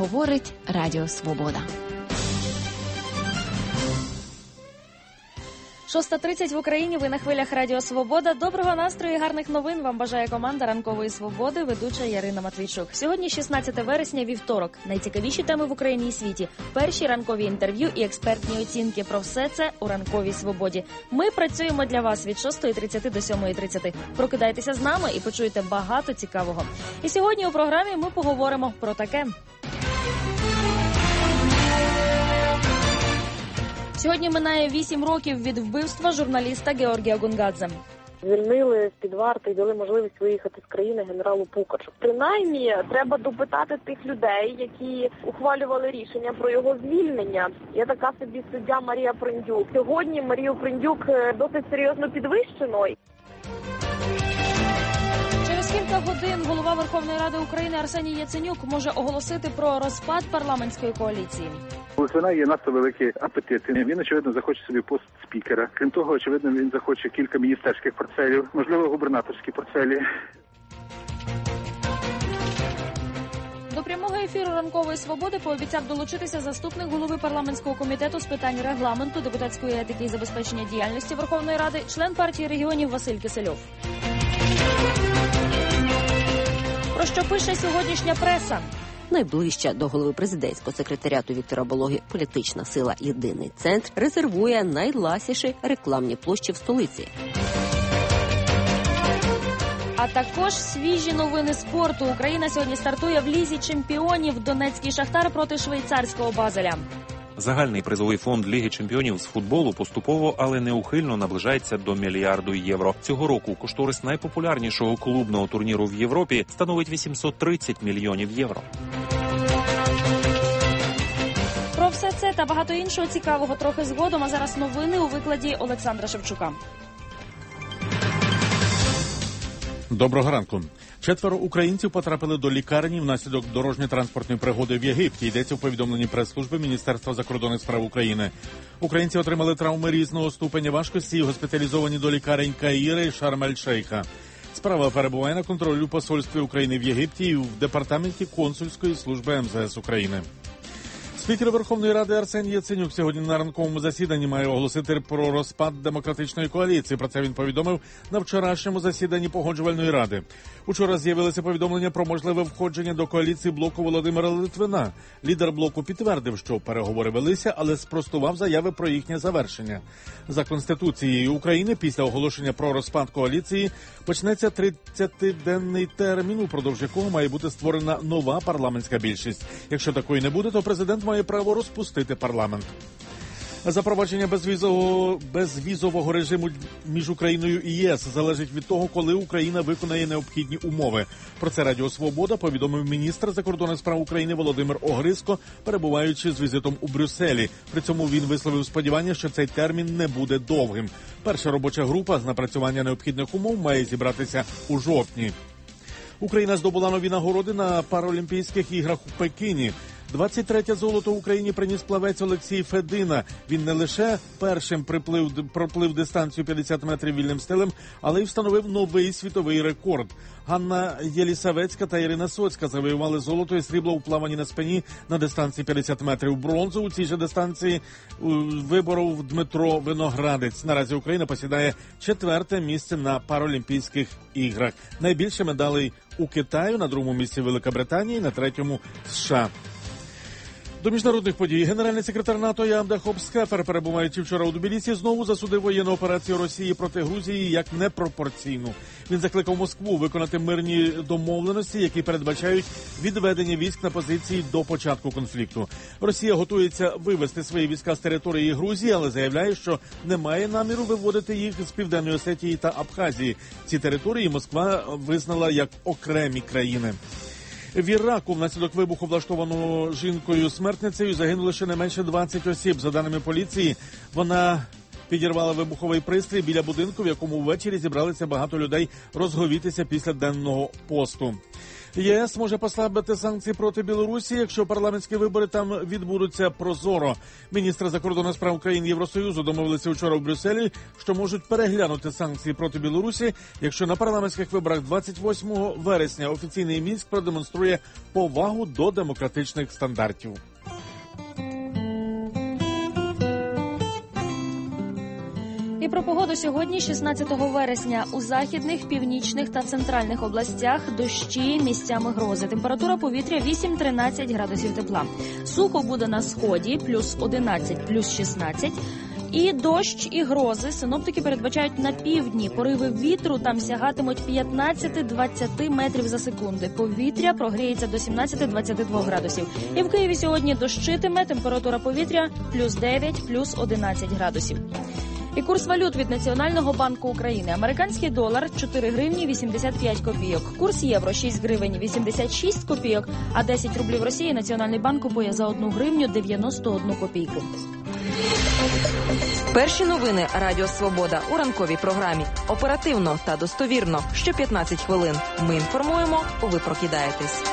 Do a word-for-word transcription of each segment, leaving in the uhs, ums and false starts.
Говорить Радіо Свобода. шоста тридцять в Україні, ви на хвилях Радіо Свобода. Доброго настрою і гарних новин вам бажає команда Ранкової Свободи, ведуча Ярина Матвійчук. Сьогодні шістнадцяте вересня, вівторок. Найцікавіші теми в Україні і світі. Перші ранкові інтерв'ю і експертні оцінки. Про все це у Ранковій Свободі. Ми працюємо для вас від шостої тридцяти до сьомої тридцяти. Прокидайтеся з нами і почуєте багато цікавого. І сьогодні у програмі ми поговоримо про таке. Сьогодні минає вісім років від вбивства журналіста Георгія Гонгадзе. Звільнили з-під варти і дали можливість виїхати з країни генералу Пукачу. Принаймні, треба допитати тих людей, які ухвалювали рішення про його звільнення. Є така собі суддя Марія Приндюк. Сьогодні Марію Приндюк досить серйозно підвищено. Через кілька годин голова Верховної Ради України Арсеній Яценюк може оголосити про розпад парламентської коаліції. У Литвина є надто великі апетити. Він, очевидно, захоче собі пост спікера. Крім того, очевидно, він захоче кілька міністерських портфелів, можливо, губернаторські портфелі. До прямого ефіру Ранкової Свободи пообіцяв долучитися заступник голови парламентського комітету з питань регламенту, депутатської етики і забезпечення діяльності Верховної Ради, член партії регіонів Василь Кисельов. Про що пише сьогоднішня преса? Найближча до голови президентського секретаріату Віктора Балоги політична сила «Єдиний центр» резервує найласіші рекламні площі в столиці. А також свіжі новини спорту. Україна сьогодні стартує в Лізі чемпіонів. Донецький «Шахтар» проти швейцарського «Базеля». Загальний призовий фонд Ліги чемпіонів з футболу поступово, але неухильно наближається до мільярду євро. Цього року кошторис найпопулярнішого клубного турніру в Європі становить вісімсот тридцять мільйонів євро. Про все це та багато іншого цікавого трохи згодом, а зараз новини у викладі Олександра Шевчука. Доброго ранку. Четверо українців потрапили до лікарні внаслідок дорожньо-транспортної пригоди в Єгипті. Йдеться у повідомленні прес-служби Міністерства закордонних справ України. Українці отримали травми різного ступеня важкості і госпіталізовані до лікарень Каїра і Шарм-ель-Шейха. Справа перебуває на контролі у посольстві України в Єгипті і в департаменті консульської служби ем зе ес України. Спікер Верховної Ради Арсеній Яценюк сьогодні на ранковому засіданні має оголосити про розпад демократичної коаліції. Про це він повідомив на вчорашньому засіданні Погоджувальної ради. Учора з'явилися повідомлення про можливе входження до коаліції блоку Володимира Литвина. Лідер блоку підтвердив, що переговори велися, але спростував заяви про їхнє завершення. За Конституцією України після оголошення про розпад коаліції почнеться тридцятиденний термін, упродовж якого має бути створена нова парламентська більшість. Якщо такої не буде, то президент має право розпустити парламент. Запровадження безвізового, безвізового режиму між Україною і ЄС залежить від того, коли Україна виконає необхідні умови. Про це Радіо Свобода повідомив міністр закордонних справ України Володимир Огризко, перебуваючи з візитом у Брюсселі. При цьому він висловив сподівання, що цей термін не буде довгим. Перша робоча група з напрацювання необхідних умов має зібратися у жовтні. Україна здобула нові нагороди на Паралімпійських іграх у Пекіні. двадцять третє золото Україні приніс плавець Олексій Федина. Він не лише першим приплив, проплив дистанцію п'ятдесят метрів вільним стилем, але й встановив новий світовий рекорд. Ганна Єлісавецька та Ірина Соцька завоювали золото і срібло у плаванні на спині на дистанції п'ятдесят метрів. Бронзу у цій же дистанції виборов Дмитро Виноградець. Наразі Україна посідає четверте місце на Паралімпійських іграх. Найбільше медалей у Китаю, на другому місці Велика Британія і на третьому США. До міжнародних подій. Генеральний секретар НАТО Ян Дахобсхефер, перебуваючи вчора у Тбілісі, знову засудив воєнну операцію Росії проти Грузії як непропорційну. Він закликав Москву виконати мирні домовленості, які передбачають відведення військ на позиції до початку конфлікту. Росія готується вивести свої війська з території Грузії, але заявляє, що не має наміру виводити їх з Південної Осетії та Абхазії. Ці території Москва визнала як окремі країни. В Іраку внаслідок вибуху, влаштованого жінкою-смертницею, загинули щонайменше двадцять осіб. За даними поліції, вона підірвала вибуховий пристрій біля будинку, в якому ввечері зібралися багато людей розговітися після денного посту. ЄС може послабити санкції проти Білорусі, якщо парламентські вибори там відбудуться прозоро. Міністри закордонних справ країн Євросоюзу домовилися вчора в Брюсселі, що можуть переглянути санкції проти Білорусі, якщо на парламентських виборах двадцять восьмого вересня офіційний Мінськ продемонструє повагу до демократичних стандартів. І про погоду сьогодні, шістнадцятого вересня. У західних, північних та центральних областях дощі, місцями грози. Температура повітря вісім-тринадцять градусів тепла. Сухо буде на сході, плюс одинадцять, плюс шістнадцять. І дощ, і грози синоптики передбачають на півдні. Пориви вітру там сягатимуть п'ятнадцять-двадцять метрів за секунду. Повітря прогріється до сімнадцять-двадцять два градусів. І в Києві сьогодні дощитиме, температура повітря плюс дев'ять, плюс одинадцять градусів. І курс валют від Національного банку України. Американський долар – чотири гривні вісімдесят п'ять копійок. Курс євро – шість гривень вісімдесят шість копійок, а десять рублів Росії Національний банк купує за одну гривню дев'яносто одну копійку. Перші новини Радіо Свобода у ранковій програмі. Оперативно та достовірно. Що п'ятнадцять хвилин. Ми інформуємо, ви прокидаєтесь.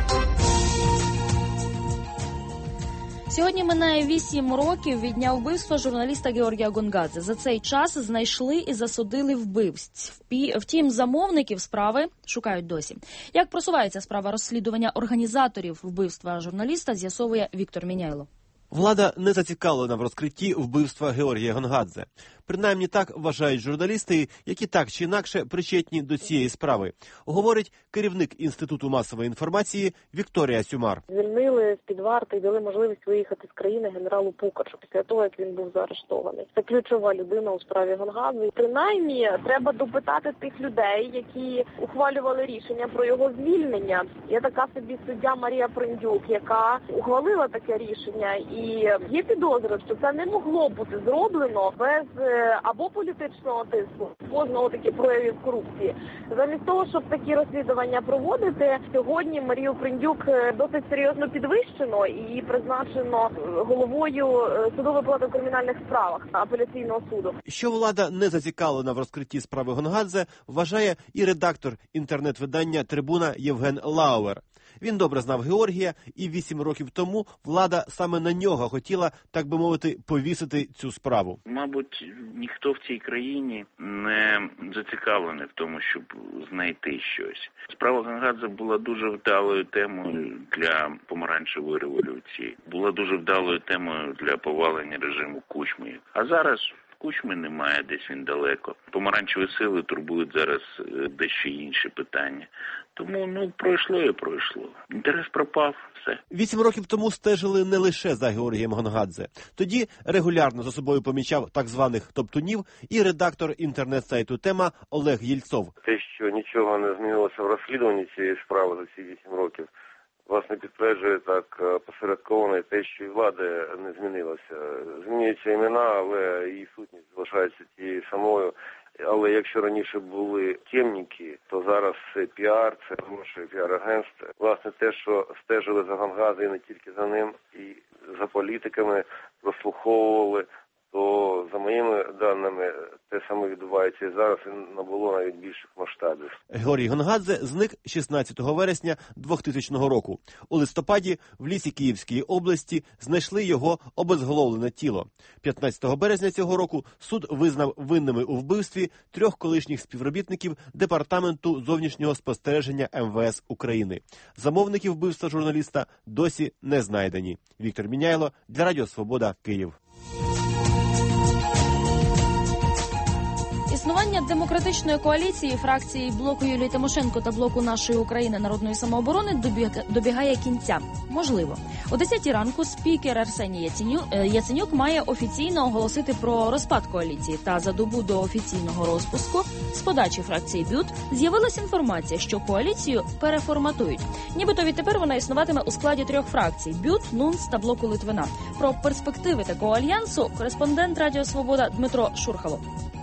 Сьогодні минає вісім років від дня вбивства журналіста Георгія Гонгадзе. За цей час знайшли і засудили вбивць. Втім, замовників справи шукають досі. Як просувається справа розслідування організаторів вбивства журналіста, з'ясовує Віктор Міняйло. Влада не зацікавлена в розкритті вбивства Георгія Гонгадзе. Принаймні так вважають журналісти, які так чи інакше причетні до цієї справи, говорить керівник Інституту масової інформації Вікторія Сюмар. Звільнили з-під варти і дали можливість виїхати з країни генералу Пукачу після того, як він був заарештований. Це ключова людина у справі Гонгадзе. Принаймні, треба допитати тих людей, які ухвалювали рішення про його звільнення. Є така собі суддя Марія Приндюк, яка ухвалила таке рішення. І є підозри, що це не могло бути зроблено без або політичного тиску, або знову таки проявів корупції. Замість того, щоб такі розслідування проводити, сьогодні Марію Приндюк досить серйозно підвищено і призначено головою судової палати у кримінальних справах апеляційного суду. Що влада не зацікавлена в розкритті справи Гонгадзе, вважає і редактор інтернет-видання «Трибуна» Євген Лауер. Він добре знав Георгія, і вісім років тому влада саме на нього хотіла, так би мовити, повісити цю справу. Мабуть, ніхто в цій країні не зацікавлений в тому, щоб знайти щось. Справа Гонгадзе була дуже вдалою темою для помаранчевої революції. Була дуже вдалою темою для повалення режиму Кучми. А зараз Кучми немає, десь він далеко. Помаранчеві сили турбують зараз дещо інші питання. Тому, ну, пройшло і пройшло. Інтерес пропав, все. Вісім років тому стежили не лише за Георгієм Гонгадзе. Тоді регулярно за собою помічав так званих топтунів і редактор інтернет-сайту «Тема» Олег Єльцов. Те, що нічого не змінилося в розслідуванні цієї справи за ці вісім років, власне, підтверджує так посередковано те, що і влада не змінилася. Змінюються імена, але її сутність залишається тією самою. Але якщо раніше були темники, то зараз це піар, це гроші, піар-агентство. Власне, те, що стежили за Гонгадзе і не тільки за ним, і за політиками, прослуховували, то за моїми даними те саме відбувається і зараз, і набуло навіть більших масштабів. Георгій Гонгадзе зник шістнадцятого вересня двохтисячного року. У листопаді в лісі Київської області знайшли його обезголовлене тіло. п'ятнадцятого березня цього року суд визнав винними у вбивстві трьох колишніх співробітників Департаменту зовнішнього спостереження ем ве ес України. Замовники вбивства журналіста досі не знайдені. Віктор Міняйло для Радіо Свобода, Київ. Існування демократичної коаліції фракції блоку Юлії Тимошенко та блоку Нашої України народної самооборони добігає кінця. Можливо. О десятій ранку спікер Арсеній Яценюк має офіційно оголосити про розпад коаліції. Та за добу до офіційного розпуску з подачі фракції БЮТ з'явилася інформація, що коаліцію переформатують. Нібито відтепер вона існуватиме у складі трьох фракцій – БЮТ, НУНС та блоку Литвина. Про перспективи такого альянсу кореспондент Радіо Свобода Дмитро Шурхало.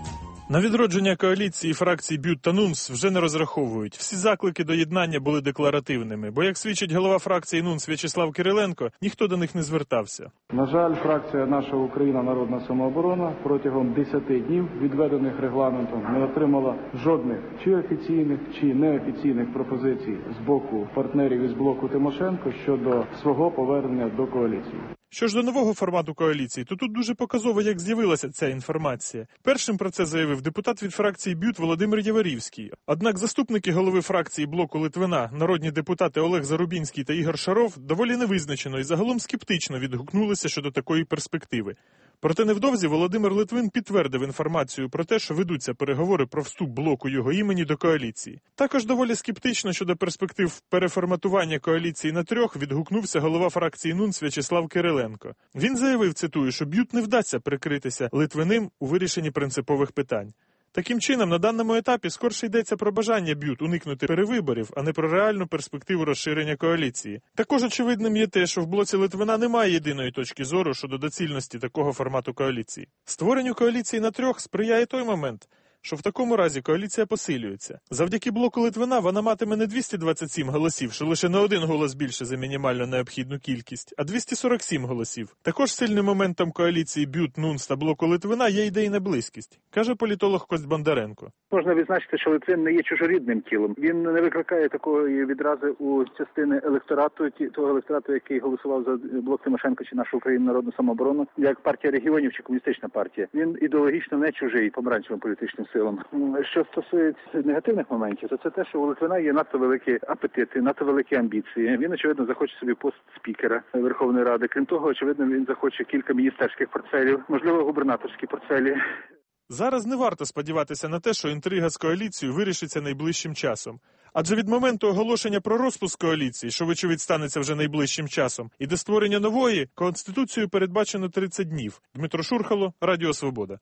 На відродження коаліції фракцій БЮТ та НУНС вже не розраховують. Всі заклики до єднання були декларативними, бо, як свідчить голова фракції НУНС В'ячеслав Кириленко, ніхто до них не звертався. На жаль, фракція «Наша Україна. Народна самооборона» протягом десяти днів, відведених регламентом, не отримала жодних чи офіційних, чи неофіційних пропозицій з боку партнерів із блоку Тимошенко щодо свого повернення до коаліції. Що ж до нового формату коаліції, то тут дуже показово, як з'явилася ця інформація. Першим про це заявив депутат від фракції БЮТ Володимир Яворівський. Однак заступники голови фракції блоку Литвина, народні депутати Олег Зарубінський та Ігор Шаров, доволі невизначено і загалом скептично відгукнулися щодо такої перспективи. Проте невдовзі Володимир Литвин підтвердив інформацію про те, що ведуться переговори про вступ блоку його імені до коаліції. Також доволі скептично щодо перспектив переформатування коаліції на трьох відгукнувся голова фракції НУНС В'ячеслав Кириленко. Він заявив, цитую, що БЮТ не вдасться прикритися Литвиним у вирішенні принципових питань. Таким чином, на даному етапі скорше йдеться про бажання БЮТ уникнути перевиборів, а не про реальну перспективу розширення коаліції. Також очевидним є те, що в блоці Литвина немає єдиної точки зору щодо доцільності такого формату коаліції. Створенню коаліції на трьох сприяє той момент, що в такому разі коаліція посилюється. Завдяки блоку Литвина вона матиме не двісті двадцять сім голосів, що лише на один голос більше за мінімально необхідну кількість, а двісті сорок сім голосів. Також сильним моментом коаліції БЮТ, НУНС та блоку Литвина є ідейна близькість, каже політолог Кость Бондаренко. Можна відзначити, що Литвин не є чужорідним тілом. Він не викликає такої відрази у частини електорату, того електорату, який голосував за блок Тимошенко чи нашу Україну народну самооборону, як партія регіонів чи комуністична партія. Він ідеологічно не чужий помаранчевим політичним силам. Що стосується негативних моментів, то це те, що у Литвина є надто великі апетити, надто великі амбіції. Він, очевидно, захоче собі пост спікера Верховної Ради. Крім того, очевидно, він захоче кілька міністерських портфелів, можливо, губернаторські портфелі. Зараз не варто сподіватися на те, що інтрига з коаліцією вирішиться найближчим часом. Адже від моменту оголошення про розпуск коаліції, що, вочевидь, станеться вже найближчим часом, і до створення нової, Конституцією передбачено тридцять днів. Дмитро Шурхало, Радіо Свобода.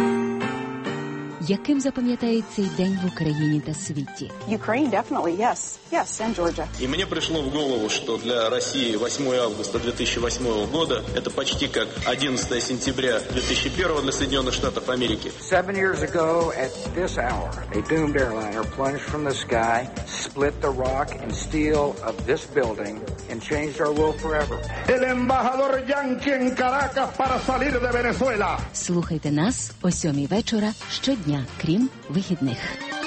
Яким запам'ятають цей день в Україні та світі? Ukraine, definitely, yes. Yes, and Georgia. И мне пришло в голову, что для России восьмое августа две тысячи восьмого года это почти как одиннадцатое сентября две тысячи первого для Соединенных Штатов Америки. Seven years ago at this hour, a doomed airliner plunged from the sky, split the rock and steel of this building and changed our world forever. El embajador Yankee en Caracas para salir de Venezuela. Слухайте нас о сьомій вечора щодня, крім вихідних.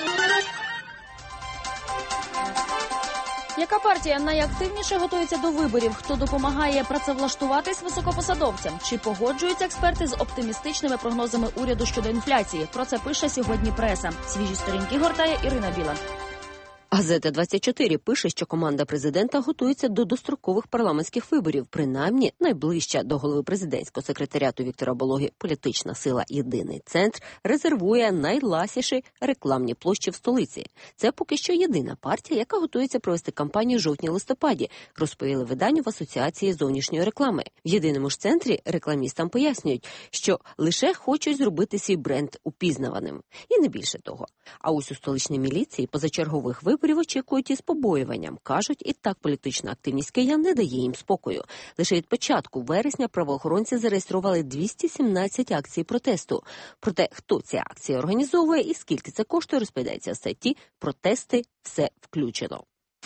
Яка партія найактивніше готується до виборів? Хто допомагає працевлаштуватись високопосадовцям? Чи погоджуються експерти з оптимістичними прогнозами уряду щодо інфляції? Про це пише сьогодні преса. Свіжі сторінки гортає Ірина Біла. Газета двадцять чотири пише, що команда президента готується до дострокових парламентських виборів, принаймні найближча до голови президентського секретаріату Віктора Болохи політична сила «Єдиний центр» резервує найласіші рекламні площі в столиці. Це поки що єдина партія, яка готується провести кампанію жовтні-листопаді, розповіли виданню в Асоціації зовнішньої реклами. В «Єдиному ж центрі» рекламістам пояснюють, що лише хочуть зробити свій бренд упізнаваним. І не більше того. А ось у столичній міліції позачергових виборів Виборів очікують із побоюванням. Кажуть, і так політична активність киян не дає їм спокою. Лише від початку вересня правоохоронці зареєстрували двісті сімнадцять акцій протесту. Проте, хто ці акції організовує і скільки це коштує, розповідається в статті «Протести. Все включено».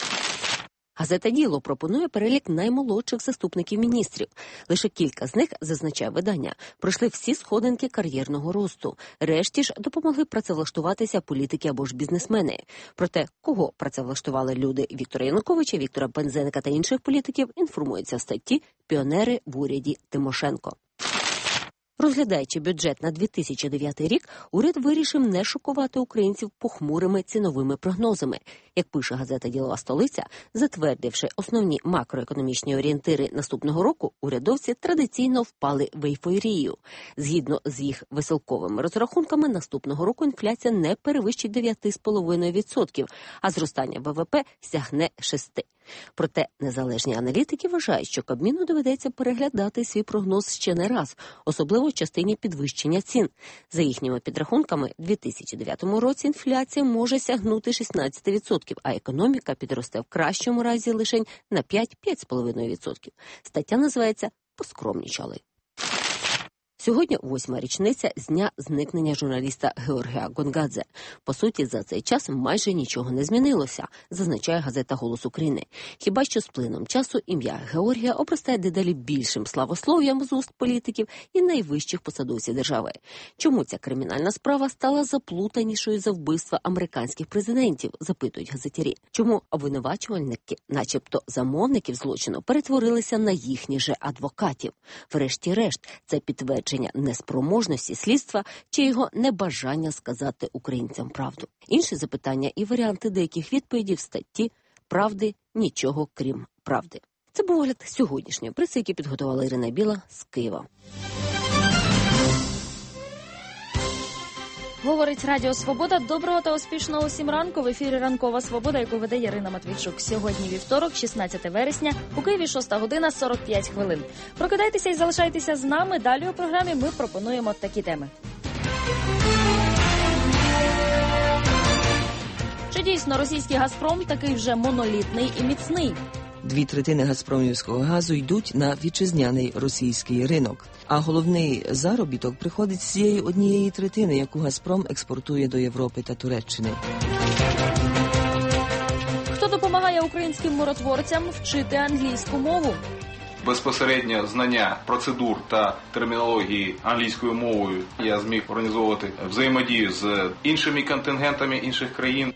Газета «Діло» пропонує перелік наймолодших заступників міністрів. Лише кілька з них, зазначає видання, пройшли всі сходинки кар'єрного росту. Решті ж допомогли працевлаштуватися політики або ж бізнесмени. Проте, кого працевлаштували люди Віктора Януковича, Віктора Пинзеника та інших політиків, інформується в статті «Піонери в уряді Тимошенко». Розглядаючи бюджет на дві тисячі дев'ятий рік, уряд вирішив не шокувати українців похмурими ціновими прогнозами. Як пише газета «Ділова столиця», затвердивши основні макроекономічні орієнтири наступного року, урядовці традиційно впали в ейфорію. Згідно з їх веселковими розрахунками, наступного року інфляція не перевищить дев'ять цілих п'ять десятих відсотка, а зростання ВВП сягне шість відсотків. Проте незалежні аналітики вважають, що Кабміну доведеться переглядати свій прогноз ще не раз, особливо в частині підвищення цін. За їхніми підрахунками, у дві тисячі дев'ятому році інфляція може сягнути шістнадцять відсотків, а економіка підросте в кращому разі лише на п'ять - п'ять цілих п'ять десятих відсотка. Стаття називається «Поскромнічали». Сьогодні восьма річниця з дня зникнення журналіста Георгія Гонгадзе. По суті, за цей час майже нічого не змінилося, зазначає газета «Голос України». Хіба що з плином часу ім'я Георгія обростає дедалі більшим славослов'ям з уст політиків і найвищих посадовців держави. Чому ця кримінальна справа стала заплутанішою за вбивства американських президентів, запитують газетярі. Чому обвинувачувальники, начебто замовників злочину, перетворилися на їхніх же адвокатів? Врешті-решт, це підтвердження неспроможності слідства чи його небажання сказати українцям правду. Інші запитання і варіанти деяких відповідей в статті «Правди нічого крім правди». Це був огляд сьогоднішньої преси, який підготувала Ірина Біла з Києва. Говорить Радіо Свобода. Доброго та успішного усім ранку. В ефірі «Ранкова Свобода», яку веде Ярина Матвійчук. Сьогодні вівторок, шістнадцяте вересня, у Києві шоста година сорок п'ять хвилин. Прокидайтеся і залишайтеся з нами. Далі у програмі ми пропонуємо такі теми. Чи дійсно російський «Газпром» такий вже монолітний і міцний? Дві третини газпромівського газу йдуть на вітчизняний російський ринок. А головний заробіток приходить з цієї однієї третини, яку «Газпром» експортує до Європи та Туреччини. Хто допомагає українським миротворцям вчити англійську мову? Безпосередньо знання процедур та термінології англійською мовою я зміг організовувати взаємодію з іншими контингентами інших країн.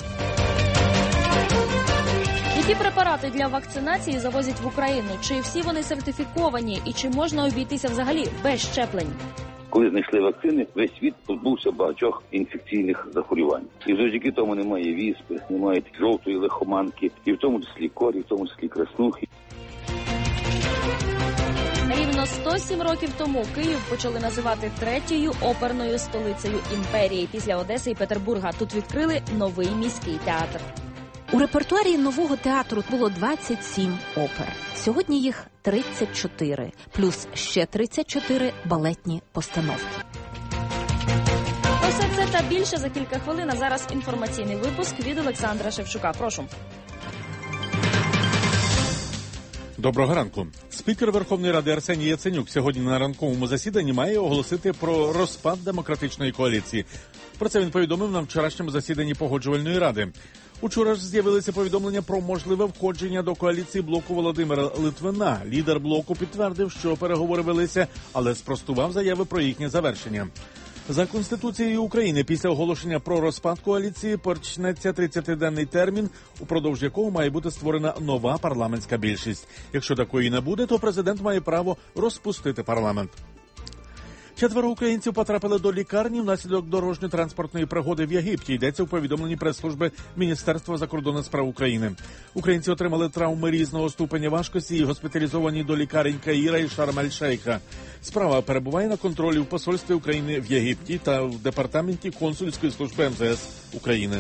Які препарати для вакцинації завозять в Україну? Чи всі вони сертифіковані? І чи можна обійтися взагалі без щеплень? Коли знайшли вакцини, весь світ позбувся багатьох інфекційних захворювань. І завдяки тому немає віспи, немає жовтої лихоманки, і в тому числі корі, в тому числі краснухи. Рівно сто сім років тому Київ почали називати третьою оперною столицею імперії. Після Одеси і Петербурга тут відкрили новий міський театр. У репертуарі нового театру було двадцять сім опер. Сьогодні їх тридцять чотири, плюс ще тридцять чотири балетні постановки. Усе це та більше за кілька хвилин, а зараз інформаційний випуск від Олександра Шевчука. Прошу. Доброго ранку. Спікер Верховної Ради Арсеній Яценюк сьогодні на ранковому засіданні має оголосити про розпад демократичної коаліції. Про це він повідомив на вчорашньому засіданні Погоджувальної ради. Учора ж з'явилися повідомлення про можливе входження до коаліції блоку Володимира Литвина. Лідер блоку підтвердив, що переговори велися, але спростував заяви про їхнє завершення. За Конституцією України після оголошення про розпад коаліції почнеться тридцятиденний термін, упродовж якого має бути створена нова парламентська більшість. Якщо такої не буде, то президент має право розпустити парламент. Четверо українців потрапили до лікарні внаслідок дорожньо-транспортної пригоди в Єгипті. Йдеться у повідомленні прес-служби Міністерства закордонних справ України. Українці отримали травми різного ступеня важкості і госпіталізовані до лікарень Каїра і Шарм-ель-Шейха. Справа перебуває на контролі в посольстві України в Єгипті та в департаменті консульської служби ем зе ес України.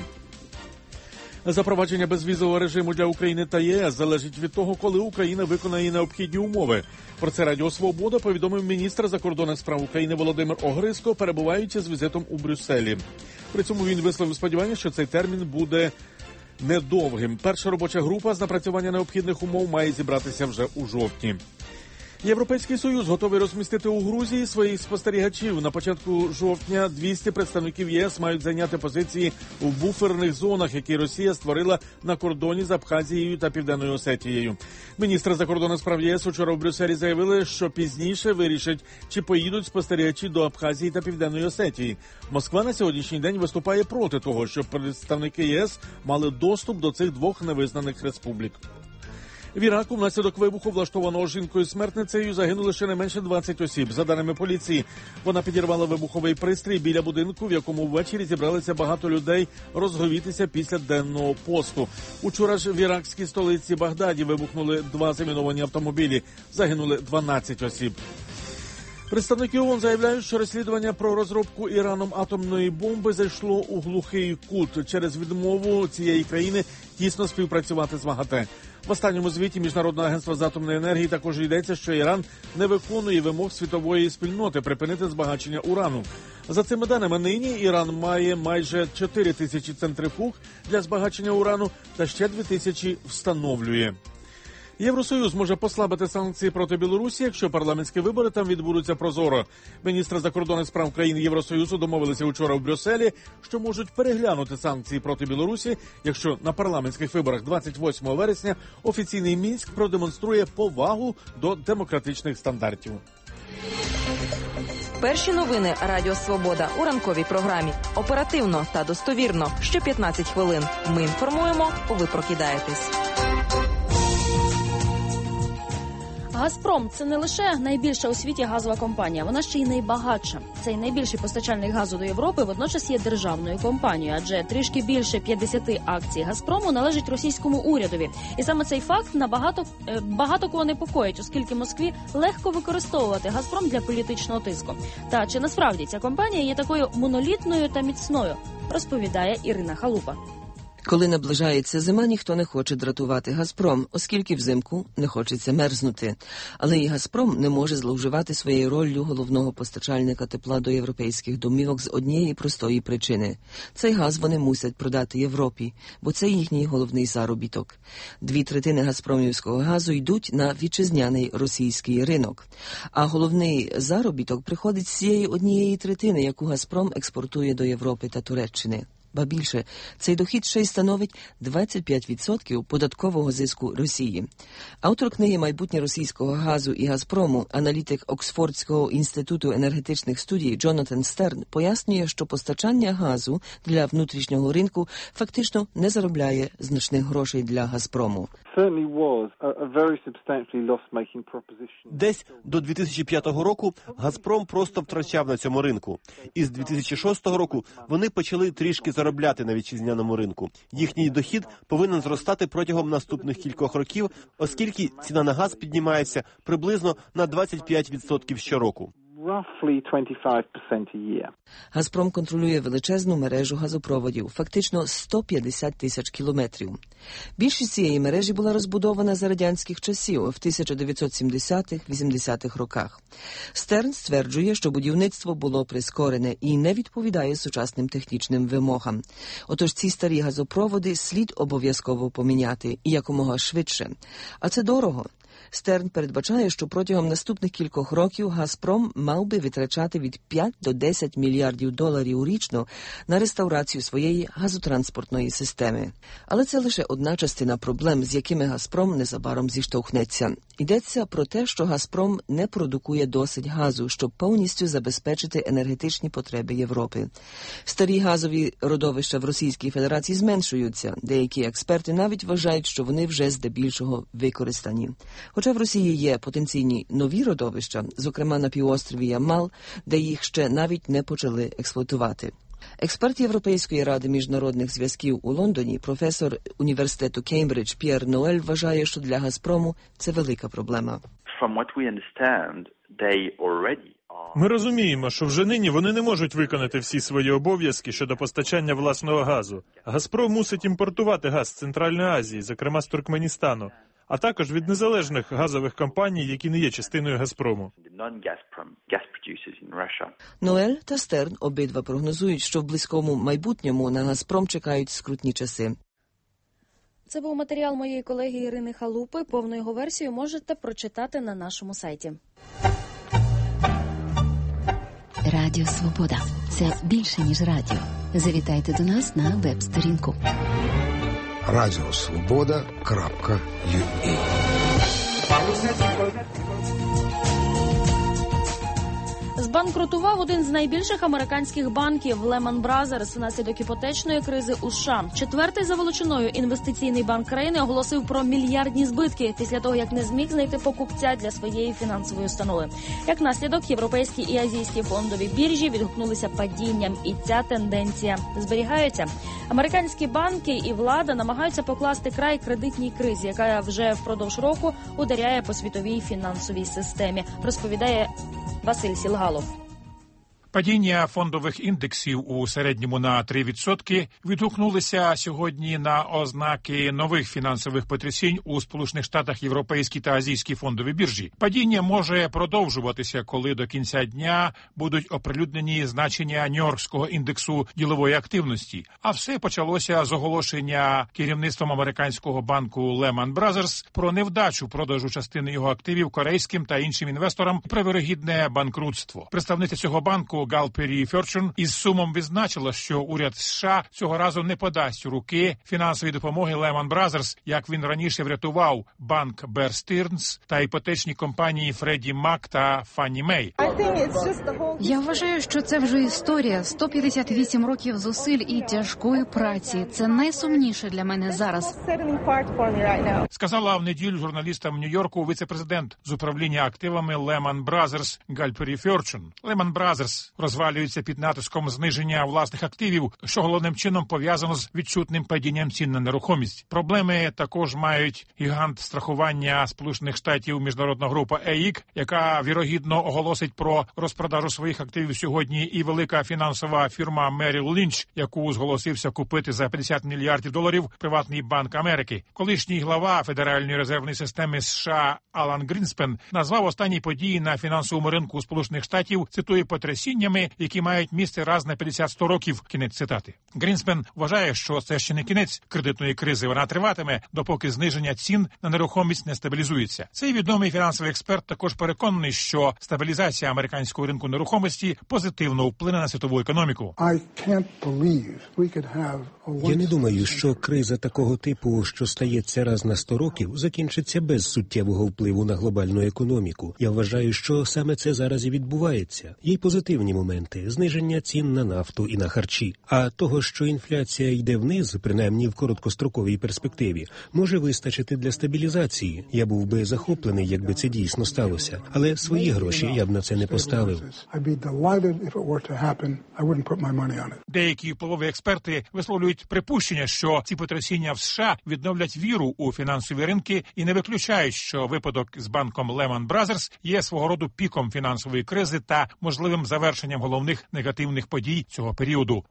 Запровадження безвізового режиму для України та є ес залежить від того, коли Україна виконає необхідні умови. Про це Радіо Свобода повідомив міністр закордонних справ України Володимир Огриско, перебуваючи з візитом у Брюсселі. При цьому він висловив сподівання, що цей термін буде недовгим. Перша робоча група з напрацювання необхідних умов має зібратися вже у жовтні. Європейський Союз готовий розмістити у Грузії своїх спостерігачів. На початку жовтня двісті представників є ес мають зайняти позиції у буферних зонах, які Росія створила на кордоні з Абхазією та Південною Осетією. Міністри закордонних справ є ес учора в Брюсселі заявили, що пізніше вирішать, чи поїдуть спостерігачі до Абхазії та Південної Осетії. Москва на сьогоднішній день виступає проти того, щоб представники є ес мали доступ до цих двох невизнаних республік. В Іраку внаслідок вибуху, влаштованого жінкою-смертницею, загинули щонайменше двадцять осіб. За даними поліції, вона підірвала вибуховий пристрій біля будинку, в якому ввечері зібралися багато людей розговітися після денного посту. Учора ж в іракській столиці Багдаді вибухнули два заміновані автомобілі. Загинули дванадцять осіб. Представники ООН заявляють, що розслідування про розробку Іраном атомної бомби зайшло у глухий кут через відмову цієї країни тісно співпрацювати з МАГАТЕ. В останньому звіті Міжнародного агентства з атомної енергії також йдеться, що Іран не виконує вимог світової спільноти припинити збагачення урану. За цими даними, нині Іран має майже чотири тисячі центрифуг для збагачення урану та ще дві тисячі встановлює. Євросоюз може послабити санкції проти Білорусі, якщо парламентські вибори там відбудуться прозоро. Міністри закордонних справ країн Євросоюзу домовилися вчора в Брюсселі, що можуть переглянути санкції проти Білорусі, якщо на парламентських виборах двадцять восьмого вересня офіційний Мінськ продемонструє повагу до демократичних стандартів. Перші новини Радіо Свобода у ранковій програмі. Оперативно та достовірно. Що п'ятнадцять хвилин. Ми інформуємо, ви прокидаєтесь. «Газпром» – це не лише найбільша у світі газова компанія, вона ще й найбагатша. Цей найбільший постачальник газу до Європи водночас є державною компанією, адже трішки більше п'ятдесят акцій «Газпрому» належить російському урядові. І саме цей факт набагато багато кого непокоїть, оскільки Москві легко використовувати «Газпром» для політичного тиску. Та чи насправді ця компанія є такою монолітною та міцною, розповідає Ірина Халупа. Коли наближається зима, ніхто не хоче дратувати «Газпром», оскільки взимку не хочеться мерзнути. Але і «Газпром» не може зловживати своєю роллю головного постачальника тепла до європейських домівок з однієї простої причини. Цей газ вони мусять продати Європі, бо це їхній головний заробіток. Дві третини газпромівського газу йдуть на вітчизняний російський ринок. А головний заробіток приходить з цієї однієї третини, яку «Газпром» експортує до Європи та Туреччини. Ба більше, цей дохід ще й становить двадцять п'ять відсотків податкового зиску Росії. Автор книги «Майбутнє російського газу і Газпрому», аналітик Оксфордського інституту енергетичних студій Джонатан Стерн пояснює, що постачання газу для внутрішнього ринку фактично не заробляє значних грошей для Газпрому. Десь до дві тисячі п'ятого року «Газпром» просто втрачав на цьому ринку. І з дві тисячі шостого року вони почали трішки заробляти на вітчизняному ринку. Їхній дохід повинен зростати протягом наступних кількох років, оскільки ціна на газ піднімається приблизно на двадцять п'ять відсотків щороку. «Газпром» контролює величезну мережу газопроводів, фактично сто п'ятдесят тисяч кілометрів. Більшість цієї мережі була розбудована за радянських часів в тисяча дев'ятсот сімдесятих-вісімдесятих роках. Стерн стверджує, що будівництво було прискорене і не відповідає сучасним технічним вимогам. Отож ці старі газопроводи слід обов'язково поміняти і якомога швидше. А це дорого. Стерн передбачає, що протягом наступних кількох років «Газпром» мав би витрачати від п'ять до десять мільярдів доларів річно на реставрацію своєї газотранспортної системи. Але це лише одна частина проблем, з якими «Газпром» незабаром зіштовхнеться. Йдеться про те, що «Газпром» не продукує досить газу, щоб повністю забезпечити енергетичні потреби Європи. Старі газові родовища в Російській Федерації зменшуються. Деякі експерти навіть вважають, що вони вже здебільшого використані. Хоча в Росії є потенційні нові родовища, зокрема на півострові Ямал, де їх ще навіть не почали експлуатувати. Експерт Європейської ради міжнародних зв'язків у Лондоні, професор університету Кеймбридж П'єр Ноель вважає, що для «Газпрому» це велика проблема. Ми розуміємо, що вже нині вони не можуть виконати всі свої обов'язки щодо постачання власного газу. «Газпром» мусить імпортувати газ з Центральної Азії, зокрема з Туркменістану, а також від незалежних газових компаній, які не є частиною «Газпрому». Ноель та Стерн обидва прогнозують, що в близькому майбутньому на «Газпром» чекають скрутні часи. Це був матеріал моєї колеги Ірини Халупи. Повну його версію можете прочитати на нашому сайті. Радіо Свобода – це більше, ніж радіо. Завітайте до нас на веб-сторінку. радіо свобода крапка ю а. Збанкрутував один з найбільших американських банків Lehman Brothers внаслідок іпотечної кризи у США. Четвертий за величиною інвестиційний банк країни оголосив про мільярдні збитки після того, як не зміг знайти покупця для своєї фінансової установи. Як наслідок, європейські і азійські фондові біржі відгукнулися падінням, і ця тенденція зберігається. Американські банки і влада намагаються покласти край кредитній кризі, яка вже впродовж року ударяє по світовій фінансовій системі, розповідає Василь Сілгалов. Падіння фондових індексів у середньому на три відсотки відгукнулися сьогодні на ознаки нових фінансових потрясінь у Сполучених Штатах європейські та азійські фондові біржі. Падіння може продовжуватися, коли до кінця дня будуть оприлюднені значення Нью-Йоркського індексу ділової активності. А все почалося з оголошення керівництвом американського банку Lehman Brothers про невдачу продажу частини його активів корейським та іншим інвесторам про вирогідне банкрутство. Представниця цього банку Галпері Фьорчун із сумом відзначила, що уряд США цього разу не подасть у руки фінансової допомоги Lehman Brothers, як він раніше врятував банк Bear Stearns та іпотечні компанії Freddie Mac та Fannie Mae. Я вважаю, що це вже історія. сто п'ятдесят вісім років зусиль і тяжкої праці. Це найсумніше для мене зараз. Сказала в неділю журналістам Нью-Йорку віце-президент з управління активами Lehman Brothers Галпері Фьорчун. Lehman Brothers розвалюється під натиском зниження власних активів, що головним чином пов'язано з відчутним падінням цін на нерухомість. Проблеми також мають гігант страхування Сполучених Штатів міжнародна група ей ай сі, яка вірогідно оголосить про розпродажу своїх активів сьогодні, і велика фінансова фірма Merrill Lynch, яку зголосився купити за п'ятдесят мільярдів доларів приватний банк Америки. Колишній глава Федеральної резервної системи США Алан Грінспен назвав останні події на фінансовому ринку Сполучених Штатів, цитує, потрясіннями, які мають місце раз на п'ятдесят-сто років. Кінець цитати. Грінспен вважає, що це ще не кінець кредитної кризи. Вона триватиме, допоки зниження цін на нерухомість не стабілізується. Цей відомий фінансовий експерт також переконаний, що стабілізація американського ринку нерухомості позитивно вплине на світову економіку. Я не думаю, що криза такого типу, що стається раз на сто років, закінчиться без суттєвого впливу на глобальну економіку. Я вважаю, що саме це зараз і відбувається. Є й позитивні моменти – зниження цін на нафту і на харчі. А того, що інфляція йде вниз, принаймні в короткостроковій перспективі, може вистачити для стабілізації. Я був би захоплений, якби це дійсно сталося. Але свої гроші я б на це не поставив. Деякі впливові експерти висловлюють припущення, що ці потрясіння в США відновлять віру у фінансові ринки і не виключають, що випадок з банком Lehman Brothers є свого роду піком фінансової кризи та можливим завершенням головних негативних подій цього періоду.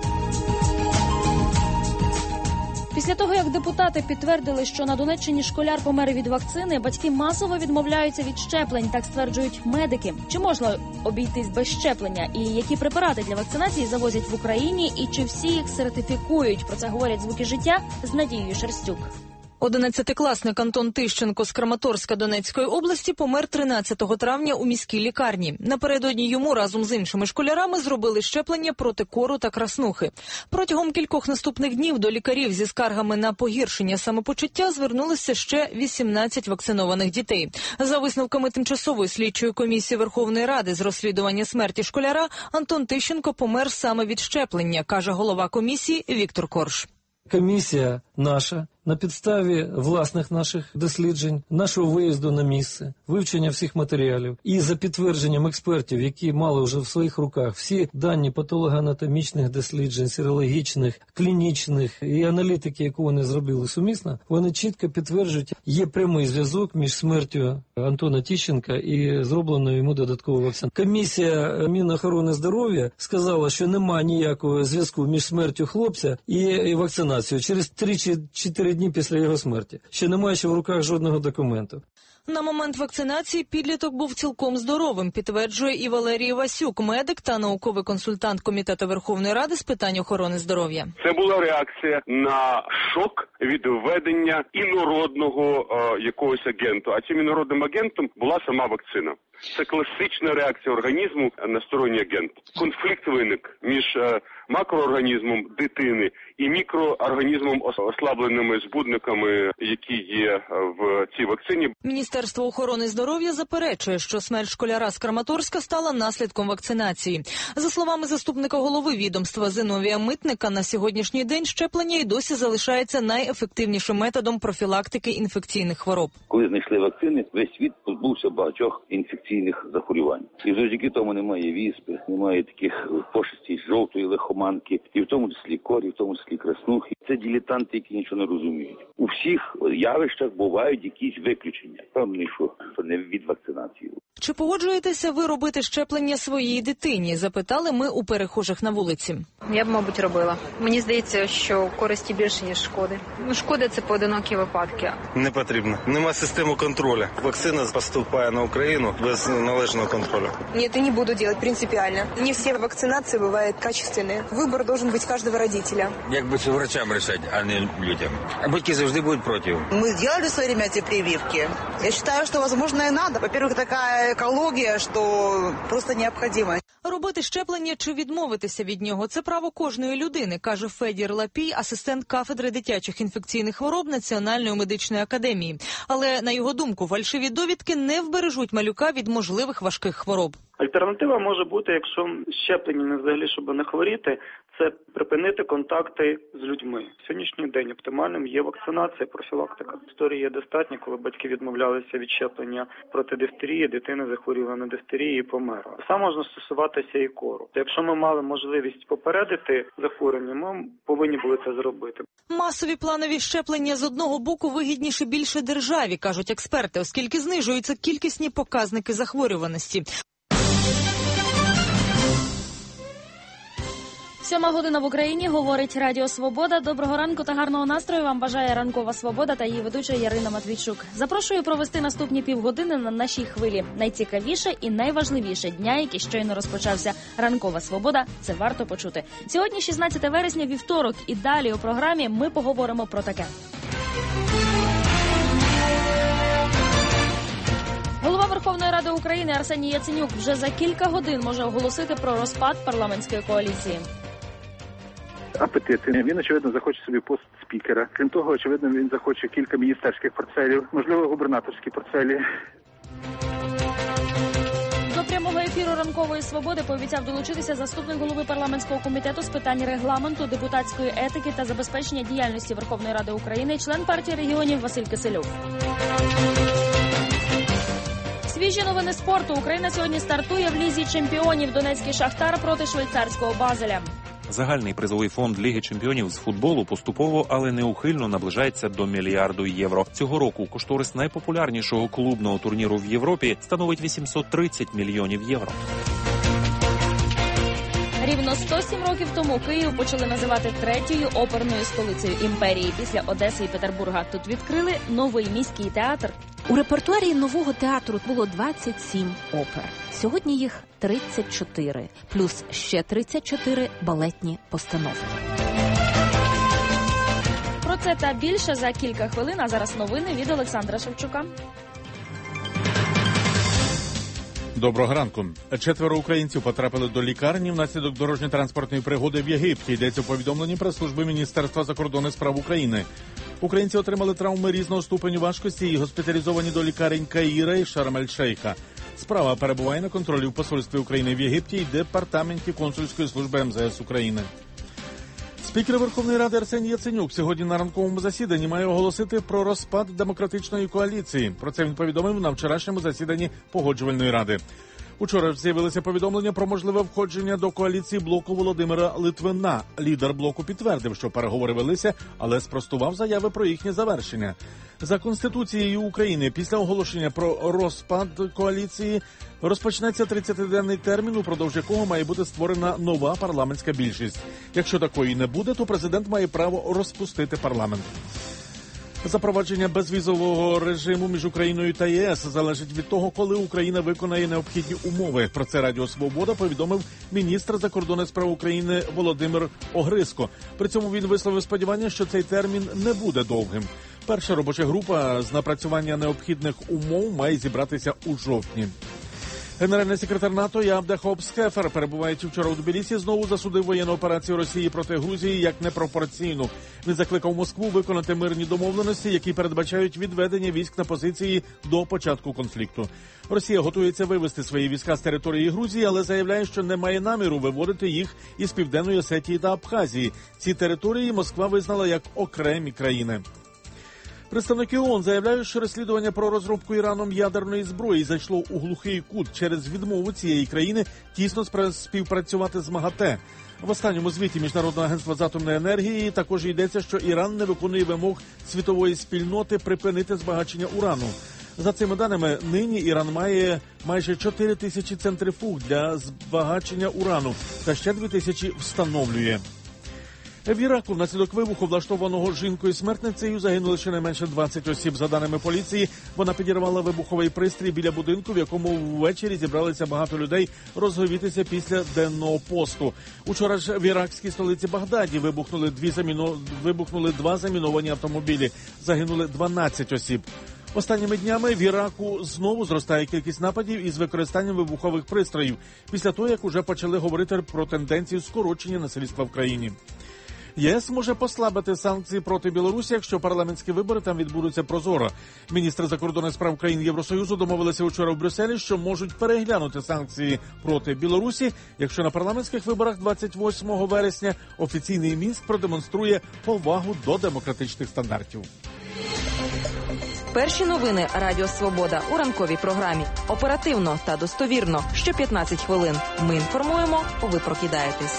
Після того, як депутати підтвердили, що на Донеччині школяр помер від вакцини, батьки масово відмовляються від щеплень, так стверджують медики. Чи можна обійтись без щеплення? І які препарати для вакцинації завозять в Україні? І чи всі їх сертифікують? Про це говорять «Звуки життя» з Надією Шерстюк. Одинадцятикласник Антон Тищенко з Краматорська Донецької області помер тринадцятого травня у міській лікарні. Напередодні йому разом з іншими школярами зробили щеплення проти кору та краснухи. Протягом кількох наступних днів до лікарів зі скаргами на погіршення самопочуття звернулися ще вісімнадцять вакцинованих дітей. За висновками тимчасової слідчої комісії Верховної Ради з розслідування смерті школяра, Антон Тищенко помер саме від щеплення, каже голова комісії Віктор Корж. Комісія наша на підставі власних наших досліджень, нашого виїзду на місце, вивчення всіх матеріалів і за підтвердженням експертів, які мали вже в своїх руках всі дані патологоанатомічних досліджень, серологічних, клінічних і аналітики, яку вони зробили сумісно, вони чітко підтверджують, є прямий зв'язок між смертю Антона Тищенка і зробленою йому додатковою вакциною. Комісія Мінохорони здоров'я сказала, що немає ніякого зв'язку між смертю хлопця і вакцинацією. Через три чи чотири дні після його смерті. Ще немає ще в руках жодного документу. На момент вакцинації підліток був цілком здоровим, підтверджує і Валерій Васюк, медик та науковий консультант Комітету Верховної Ради з питань охорони здоров'я. Це була реакція на шок від введення інородного е, якогось агенту. А цим інородним агентом була сама вакцина. Це класична реакція організму на сторонній агент. Конфлікт виник між е, макроорганізмом дитини і мікроорганізмом, ослабленими збудниками, які є в цій вакцині. Міністерство охорони здоров'я заперечує, що смерть школяра з Краматорська стала наслідком вакцинації. За словами заступника голови відомства Зиновія Митника, на сьогоднішній день щеплення і досі залишається найефективнішим методом профілактики інфекційних хвороб. Коли знайшли вакцини, весь світ позбувся багатьох інфекційних захворювань. І завдяки тому немає віспи, немає таких пошестей жовтої лихоманки, і в тому числі корі, в тому числі краснухи. Це дилетанти, які нічого не розуміють. У всіх явищах бувають якісь виключення. впевнений, що не від вакцинації. Чи погоджуєтеся ви робити щеплення своїй дитині? Запитали ми у перехожих на вулиці. Я б, мабуть, робила. Мені здається, що користі більше, ніж шкоди. Шкоди – це поодинокі випадки. Не потрібно. Нема системи контролю. Вакцина поступає на Україну без належного контролю. Ні, я не буду робити принципіально. Не всі вакцинації бувають качественні. Вибір має бути кожного батька. Якби це врачам рішати, а не людям. А батьки завжди будуть проти. Ми зробили в своє время ці прививки. Я вважаю, що, можливо, і треба. По-перше, така екологія, що просто необхідна. Робити щеплення чи відмовитися від нього – це право кожної людини, каже Федір Лапій, асистент кафедри дитячих інфекційних хвороб Національної медичної академії. Але, на його думку, фальшиві довідки не вбережуть малюка від можливих важких хвороб. Альтернатива може бути, якщо щеплення не взагалі, щоб не хворіти, це припинити контакти з людьми. Сьогоднішній день оптимальним є вакцинація, профілактика. Історії є достатньо, коли батьки відмовлялися від щеплення проти дифтерії, дитина захворіла на дифтерію і померла. Саме можна стосуватися і кору. Якщо ми мали можливість попередити захворювання, ми повинні були це зробити. Масові планові щеплення з одного боку вигідніше більше державі, кажуть експерти, оскільки знижуються кількісні показники захворюваності. Сьома година в Україні, говорить Радіо Свобода. Доброго ранку та гарного настрою вам бажає Ранкова Свобода та її ведуча Ярина Матвійчук. Запрошую провести наступні півгодини на нашій хвилі. Найцікавіше і найважливіше дня, який щойно розпочався. Ранкова Свобода – це варто почути. Сьогодні шістнадцяте вересня, вівторок, і далі у програмі ми поговоримо про таке. Голова Верховної Ради України Арсеній Яценюк вже за кілька годин може оголосити про розпад парламентської коаліції. Апетити. Він, очевидно, захоче собі пост спікера. Крім того, очевидно, він захоче кілька міністерських портфелів, можливо, губернаторські портфелі. До прямого ефіру Ранкової Свободи пообіцяв долучитися заступник голови парламентського комітету з питань регламенту, депутатської етики та забезпечення діяльності Верховної Ради України, член партії регіонів Василь Кисельов. Свіжі новини спорту. Україна сьогодні стартує в Лізі чемпіонів. Донецький «Шахтар» проти швейцарського «Базеля». Загальний призовий фонд Ліги чемпіонів з футболу поступово, але неухильно наближається до мільярду євро. Цього року кошторис найпопулярнішого клубного турніру в Європі становить вісімсот тридцять мільйонів євро. Рівно сто сім років тому Київ почали називати третьою оперною столицею імперії після Одеси і Петербурга. Тут відкрили новий міський театр. У репертуарі нового театру було двадцять сім опер. Сьогодні їх тридцять чотири, плюс ще тридцять чотири балетні постановки. Про це та більше за кілька хвилин, а зараз новини від Олександра Шевчука. Доброго ранку. Четверо українців потрапили до лікарні внаслідок дорожньо-транспортної пригоди в Єгипті. Йдеться у повідомленні прес-служби Міністерства закордонних справ України. Українці отримали травми різного ступеню важкості і госпіталізовані до лікарень Каїра і Шарм-ель-Шейха. Справа перебуває на контролі в посольстві України в Єгипті і департаменті консульської служби ем зе ес України. Спікер Верховної Ради Арсеній Яценюк сьогодні на ранковому засіданні має оголосити про розпад демократичної коаліції. Про це він повідомив на вчорашньому засіданні Погоджувальної ради. Учора з'явилися повідомлення про можливе входження до коаліції блоку Володимира Литвина. Лідер блоку підтвердив, що переговори велися, але спростував заяви про їхнє завершення. За Конституцією України після оголошення про розпад коаліції розпочнеться тридцятиденний термін, упродовж якого має бути створена нова парламентська більшість. Якщо такої не буде, то президент має право розпустити парламент. Запровадження безвізового режиму між Україною та ЄС залежить від того, коли Україна виконає необхідні умови. Про це Радіо Свобода повідомив міністр закордонних справ України Володимир Огриско. При цьому він висловив сподівання, що цей термін не буде довгим. Перша робоча група з напрацювання необхідних умов має зібратися у жовтні. Генеральний секретар НАТО Явде Хопс-Хефер, перебуваючи вчора у Тбілісі, знову засудив воєнну операцію Росії проти Грузії як непропорційну. Він закликав Москву виконати мирні домовленості, які передбачають відведення військ на позиції до початку конфлікту. Росія готується вивести свої війська з території Грузії, але заявляє, що не має наміру виводити їх із Південної Осетії та Абхазії. Ці території Москва визнала як окремі країни. Представники ООН заявляють, що розслідування про розробку Іраном ядерної зброї зайшло у глухий кут через відмову цієї країни тісно співпрацювати з МАГАТЕ. В останньому звіті Міжнародного агентства з атомної енергії також йдеться, що Іран не виконує вимог світової спільноти припинити збагачення урану. За цими даними, нині Іран має майже чотири тисячі центрифуг для збагачення урану та ще дві тисячі встановлює. В Іраку внаслідок вибуху, влаштованого жінкою-смертницею, загинули щонайменше двадцять осіб. За даними поліції, вона підірвала вибуховий пристрій біля будинку, в якому ввечері зібралися багато людей розговітися після денного посту. Учора ж в іракській столиці Багдаді вибухнули, дві заміно... вибухнули два заміновані автомобілі. Загинули дванадцять осіб. Останніми днями в Іраку знову зростає кількість нападів із використанням вибухових пристроїв, після того, як уже почали говорити про тенденцію скорочення насильства в країні. ЄС може послабити санкції проти Білорусі, якщо парламентські вибори там відбудуться прозоро. Міністри закордонних справ країн Євросоюзу домовилися вчора в Брюсселі, що можуть переглянути санкції проти Білорусі, якщо на парламентських виборах двадцять восьмого вересня офіційний Мінськ продемонструє повагу до демократичних стандартів. Перші новини Радіо Свобода у ранковій програмі. Оперативно та достовірно. Що п'ятнадцять хвилин. Ми інформуємо, ви прокидаєтесь.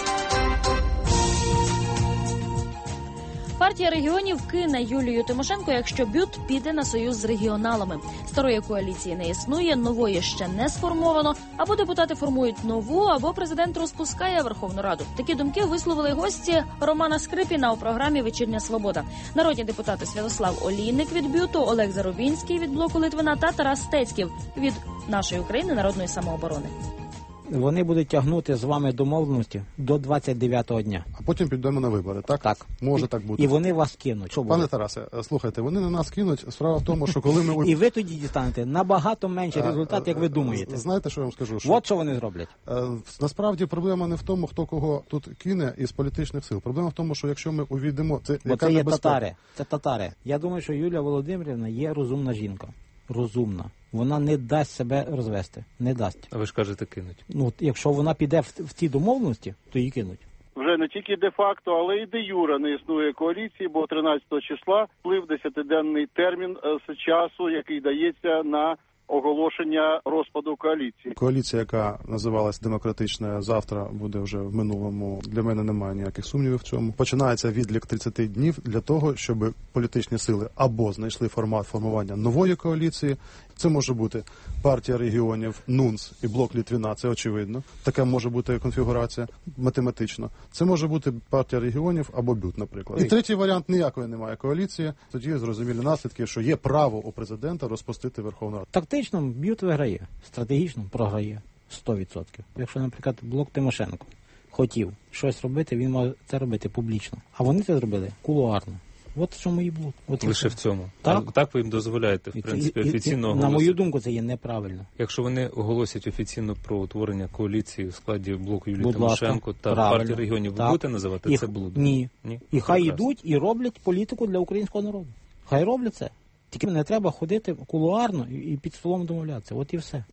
Партія регіонів кине Юлію Тимошенко, якщо БЮТ піде на союз з регіоналами. Старої коаліції не існує, нової ще не сформовано. Або депутати формують нову, або президент розпускає Верховну Раду. Такі думки висловили гості Романа Скрипіна у програмі «Вечірня Свобода». Народні депутати Святослав Олійник від БЮТу, Олег Зарубінський від блоку Литвина та Тарас Стецьків від «Нашої України» народної самооборони. Вони будуть тягнути з вами домовленості до двадцять дев'ятого дня. А потім підемо на вибори, так? Так. Може і, так бути. І вони вас кинуть. Що Пане буде? Тарасе, слухайте, вони на нас кинуть. Справа в тому, що коли ми... І ви тоді дістанете набагато менший результат, як ви думаєте. Знаєте, що я вам скажу? Що... От що вони зроблять. Насправді проблема не в тому, хто кого тут кине із політичних сил. Проблема в тому, що якщо ми увійдемо... Це, Бо це є татари. Це татари. Я думаю, що Юлія Володимирівна є розумна жінка. Розумна. Вона не дасть себе розвести. Не дасть. А ви ж кажете, кинуть. Ну, якщо вона піде в, в ті домовленості, то її кинуть. Вже не тільки де-факто, але і де-юре не існує коаліції, бо тринадцятого числа вплив десятиденний термін з часу, який дається на оголошення розпаду коаліції. Коаліція, яка називалась демократична, завтра буде вже в минулому. Для мене немає ніяких сумнівів в цьому. Починається відлік тридцять днів для того, щоб політичні сили або знайшли формат формування нової коаліції. Це може бути партія регіонів, НУНС і блок Литвина, це очевидно. Така може бути конфігурація математично. Це може бути партія регіонів або БЮТ, наприклад. І третій варіант – ніякої немає коаліції. Тоді зрозумілі наслідки, що є право у президента розпустити Верховну Раду. Тактично БЮТ виграє, стратегічно програє сто відсотків. Якщо, наприклад, блок Тимошенко хотів щось робити, він мав це робити публічно. А вони це зробили кулуарно. От в чому і блок. От лише в цьому. Так? А так ви їм дозволяєте, в принципі, і, і, офіційно і, оголосити. На мою думку, це є неправильно. Якщо вони оголосять офіційно про утворення коаліції в складі блоку Юлії Будь Тимошенко ласка, та правильно. партії регіонів, ви Так. будете називати І, це блудом? Ні. Ні? І хай Прекрасно. йдуть і роблять політику для українського народу. Хай роблять це. Тільки не треба ходити кулуарно і під столом домовлятися. От і все.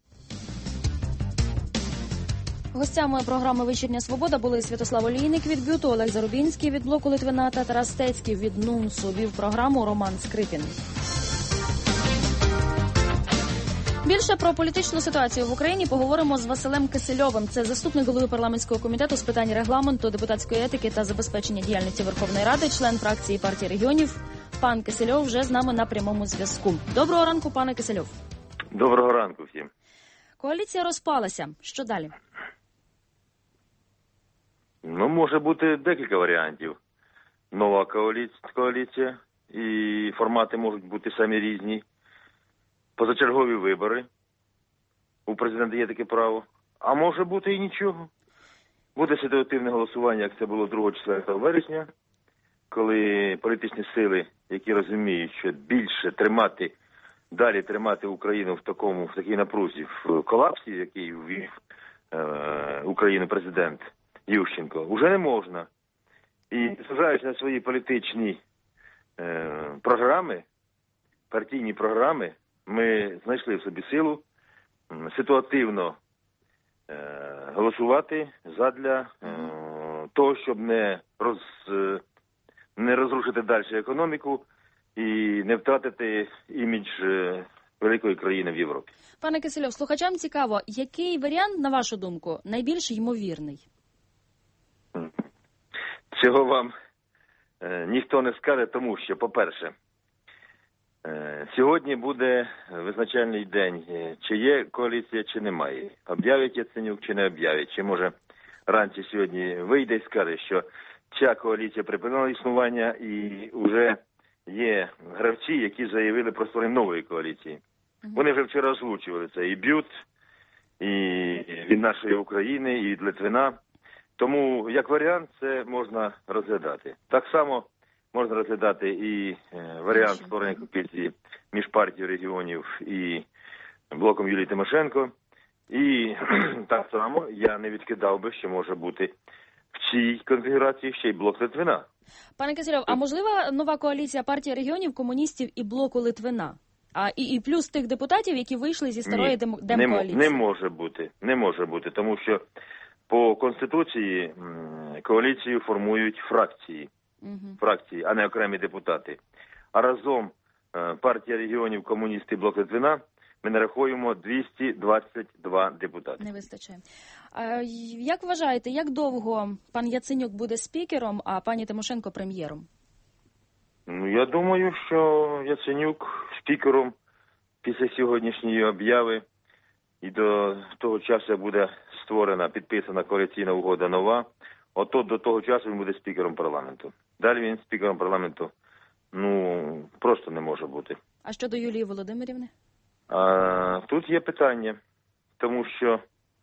Гостями програми «Вечірня Свобода» були Святослав Олійник від БЮТу, Олег Зарубінський від блоку Литвина та Тарас Стецький від НУНСу. Вів програму Роман Скрипін. Більше про політичну ситуацію в Україні поговоримо з Василем Кисельовим. Це заступник голови парламентського комітету з питань регламенту, депутатської етики та забезпечення діяльності Верховної Ради, член фракції партії регіонів. Пан Кисельов вже з нами на прямому зв'язку. Доброго ранку, пане Кисельов. Доброго ранку всім. Коаліція розпалася. Що далі? Ну, може бути декілька варіантів. Нова коаліція, і формати можуть бути самі різні. Позачергові вибори. У президента є таке право. А може бути і нічого. Буде ситуативне голосування, як це було другого-четвертого вересня, коли політичні сили, які розуміють, що більше тримати, далі тримати Україну в такому, в такій напрузі, в колапсі, який ввів е, Україну президент Ющенко, вже не можна. І, зважаючи на свої політичні е, програми, партійні програми, ми знайшли в собі силу м, ситуативно е, голосувати задля е, того, щоб не, роз, е, не розрушити далі економіку і не втратити імідж е, великої країни в Європі. Пане Кисельов, слухачам цікаво, який варіант, на вашу думку, найбільш ймовірний? Цього вам е, ніхто не скаже, тому що, по-перше, Сьогодні буде визначальний день, чи є коаліція, чи немає. Об'явить Яценюк, чи не об'явить. Чи може вранці сьогодні вийде і скаже, що ця коаліція припинила існування і вже є гравці, які заявили про створення нової коаліції. Mm-hmm. Вони вже вчора озвучували це і Бют, і від нашої України, і від Литвина. Тому, як варіант, це можна розглядати. Так само можна розглядати і варіант створення коаліції між партією регіонів і блоком Юлії Тимошенко. І так само я не відкидав би, що може бути в цій конфігурації ще й блок Литвина. Пане Кисельов, а можлива нова коаліція партії регіонів, комуністів і блоку Литвина? А і, і плюс тих депутатів, які вийшли зі старої дем... демкоаліції? Не, не може бути, не може бути, тому що по Конституції коаліцію формують фракції, угу. фракції, а не окремі депутати. А разом партія регіонів, комуністи і блок Литвина ми нарахуємо двісті двадцять два депутати. Не вистачає. А як вважаєте, як довго пан Яценюк буде спікером, а пані Тимошенко прем'єром? Ну, я думаю, що Яценюк спікером після сьогоднішньої об'яви і до того часу буде створена, підписана коаліційна угода нова. Ото до того часу він буде спікером парламенту. Далі він спікером парламенту, ну, просто не може бути. А щодо Юлії Володимирівни? А, тут є питання, тому що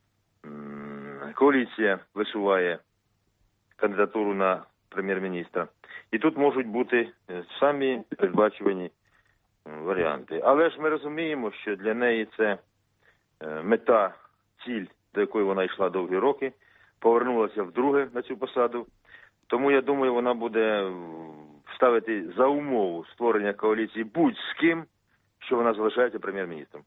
м- коаліція висуває кандидатуру на прем'єр-міністра. І тут можуть бути самі передбачувані варіанти. Але ж ми розуміємо, що для неї це мета, ціль, до якої вона йшла довгі роки, повернулася вдруге на цю посаду. Тому, я думаю, вона буде ставити за умову створення коаліції будь-з ким, що вона залишається прем'єр-міністром.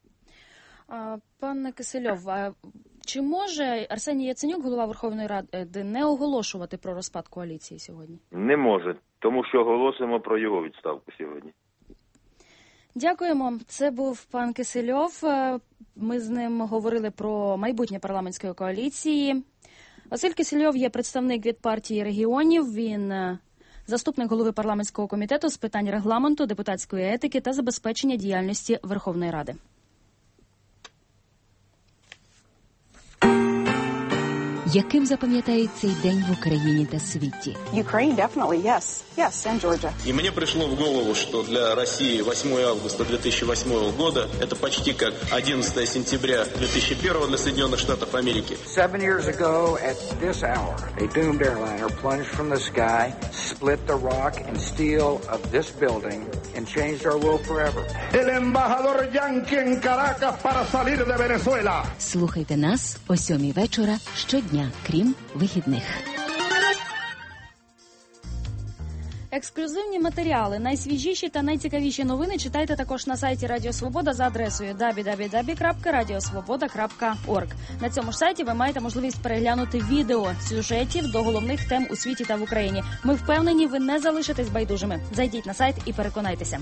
Пане Кисельов, а чи може Арсеній Яценюк, голова Верховної Ради, не оголошувати про розпад коаліції сьогодні? Не може, тому що оголосимо про його відставку сьогодні. Дякуємо. Це був пан Кисельов. Ми з ним говорили про майбутнє парламентської коаліції. Василь Кисельов є представник від партії регіонів. Він заступник голови парламентського комітету з питань регламенту, депутатської етики та забезпечення діяльності Верховної Ради. Яким запам'ятають цей день в Україні та світі? Ukraine, definitely, yes. Yes, and Georgia. И мне пришло в голову, что для России восьмое августа две тысячи восьмого года это почти как одиннадцатое сентября две тысячи первого для Соединенных Штатов Америки. Seven years ago at this hour, a doomed airliner plunged from the sky, split the rock and steel of this building and changed our world forever. El embajador Yankee en Caracas para salir de Venezuela. Слухайте нас о сьомій вечора щодня, крім вихідних. Ексклюзивні матеріали, найсвіжіші та найцікавіші новини читайте також на сайті Радіо Свобода за адресою дабл ю дабл ю дабл ю крапка радіосвобода крапка орг. На цьому ж сайті ви маєте можливість переглянути відео сюжетів до головних тем у світі та в Україні. Ми впевнені, ви не залишитесь байдужими. Зайдіть на сайт і переконайтеся.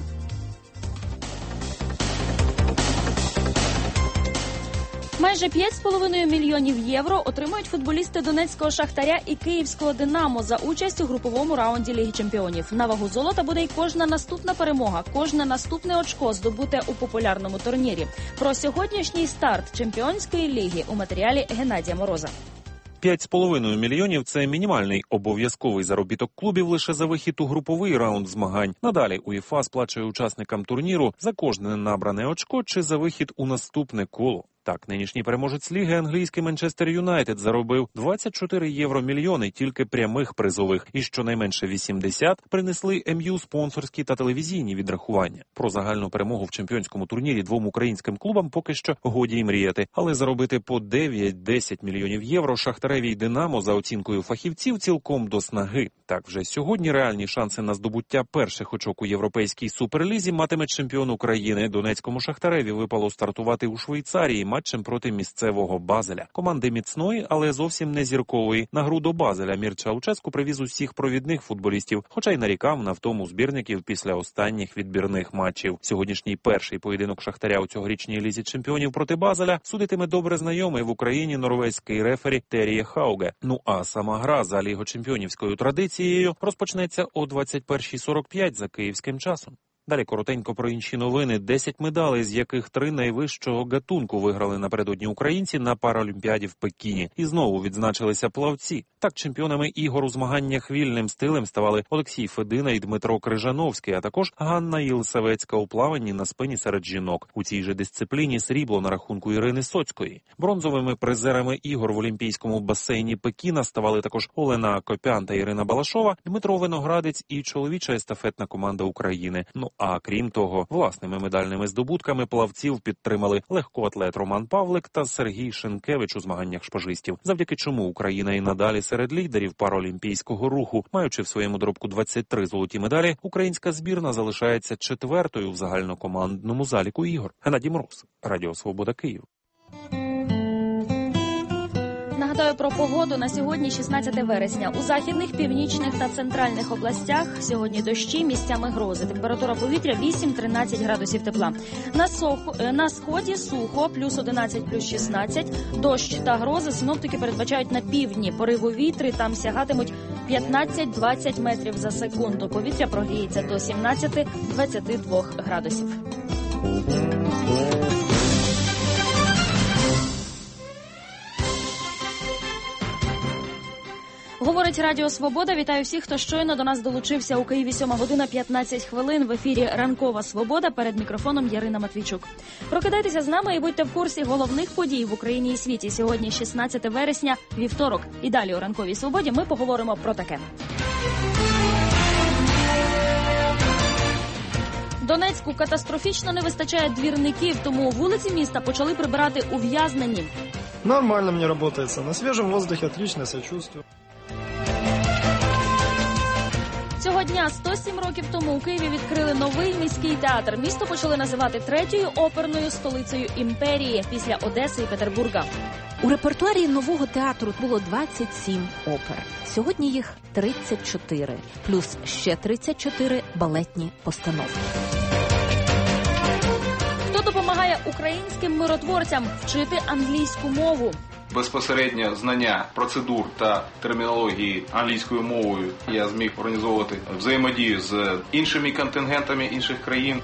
Майже п'ять з половиною мільйонів євро отримують футболісти Донецького Шахтаря і Київського Динамо за участь у груповому раунді Ліги Чемпіонів. На вагу золота буде й кожна наступна перемога, кожне наступне очко здобуте у популярному турнірі. Про сьогоднішній старт Чемпіонської ліги у матеріалі Геннадія Мороза. П'ять з половиною мільйонів – це мінімальний обов'язковий заробіток клубів лише за вихід у груповий раунд змагань. Надалі УЄФА сплачує учасникам турніру за кожне набране очко чи за вихід у наступне коло. Так, нинішній переможець ліги англійський Манчестер Юнайтед заробив двадцять чотири євро мільйони тільки прямих призових, і щонайменше вісімдесят принесли ем ю спонсорські та телевізійні відрахування. Про загальну перемогу в чемпіонському турнірі двом українським клубам поки що годі й мріяти, але заробити по дев'ять-десять мільйонів євро Шахтареві й Динамо за оцінкою фахівців цілком до снаги. Так, вже сьогодні реальні шанси на здобуття перших очок у європейській суперлізі матиме чемпіон України. Донецькому Шахтареві випало стартувати у Швейцарії матчем проти місцевого Базеля. Команди міцної, але зовсім не зіркової. На гру до Базеля Мірча Луческу привіз усіх провідних футболістів, хоча й нарікав на втому збірників після останніх відбірних матчів. Сьогоднішній перший поєдинок Шахтаря у цьогорічній лізі чемпіонів проти Базеля судитиме добре знайомий в Україні норвезький рефері Тер'є Хауге. Ну а сама гра за лігочемпіонівською традицією розпочнеться о двадцять першій сорок п'ять за київським часом. Далі коротенько про інші новини. Десять медалей, з яких три найвищого гатунку виграли напередодні українці на Паралімпіаді в Пекіні. І знову відзначилися плавці. Так, чемпіонами ігор у змаганнях вільним стилем ставали Олексій Федина і Дмитро Крижановський, а також Ганна Єлисавецька у плаванні на спині серед жінок. У цій же дисципліні срібло на рахунку Ірини Соцької. Бронзовими призерами ігор в олімпійському басейні Пекіна ставали також Олена Копян та Ірина Балашова, Дмитро Виноградець і чоловіча естафетна команда України. Ну а крім того, власними медальними здобутками плавців підтримали легкоатлет Роман Павлик та Сергій Шенкевич у змаганнях шпажистів, завдяки чому Україна і надалі серед лідерів паралімпійського руху. Маючи в своєму доробку двадцять три золоті медалі, українська збірна залишається четвертою в загальнокомандному заліку ігор. Геннадій Мороз, Радіо Свобода, Київ. Нагадаю про погоду на сьогодні, шістнадцяте вересня. У західних, північних та центральних областях сьогодні дощі, місцями грози. Температура повітря вісім-тринадцять градусів тепла. На, соху, на сході сухо, плюс одинадцять, плюс шістнадцять. Дощ та грози синоптики передбачають на півдні. Пориви вітри там сягатимуть п'ятнадцять-двадцять метрів за секунду. Повітря прогріється до сімнадцять-двадцять два градусів. Говорить Радіо Свобода. Вітаю всіх, хто щойно до нас долучився. У Києві сьома година п'ятнадцять хвилин. В ефірі Ранкова Свобода. Перед мікрофоном Ярина Матвійчук. Прокидайтеся з нами і будьте в курсі головних подій в Україні і світі. Сьогодні шістнадцяте вересня, вівторок. І далі у Ранковій Свободі ми поговоримо про таке. Донецьку катастрофічно не вистачає двірників, тому вулиці міста почали прибирати ув'язнені. Нормально мне работается. На свежем воздухе отлично себя чувствую. Цього дня сто сім років тому у Києві відкрили новий міський театр. Місто почали називати третьою оперною столицею імперії після Одеси і Петербурга. У репертуарі нового театру було двадцять сім опер. Сьогодні їх тридцять чотири, плюс ще тридцять чотири балетні постановки. Хто допомагає українським миротворцям вчити англійську мову? Безпосередньо знання процедур та термінології англійською мовою я зміг організовувати взаємодію з іншими контингентами інших країн.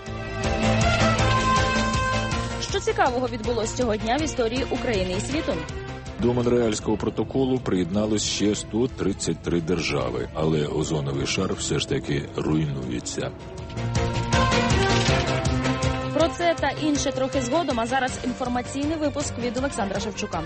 Що цікавого відбулося цього дня в історії України і світу? До Монреальського протоколу приєдналось ще сто тридцять три держави, але озоновий шар все ж таки руйнується. Про це та інше трохи згодом, а зараз інформаційний випуск від Олександра Шевчука.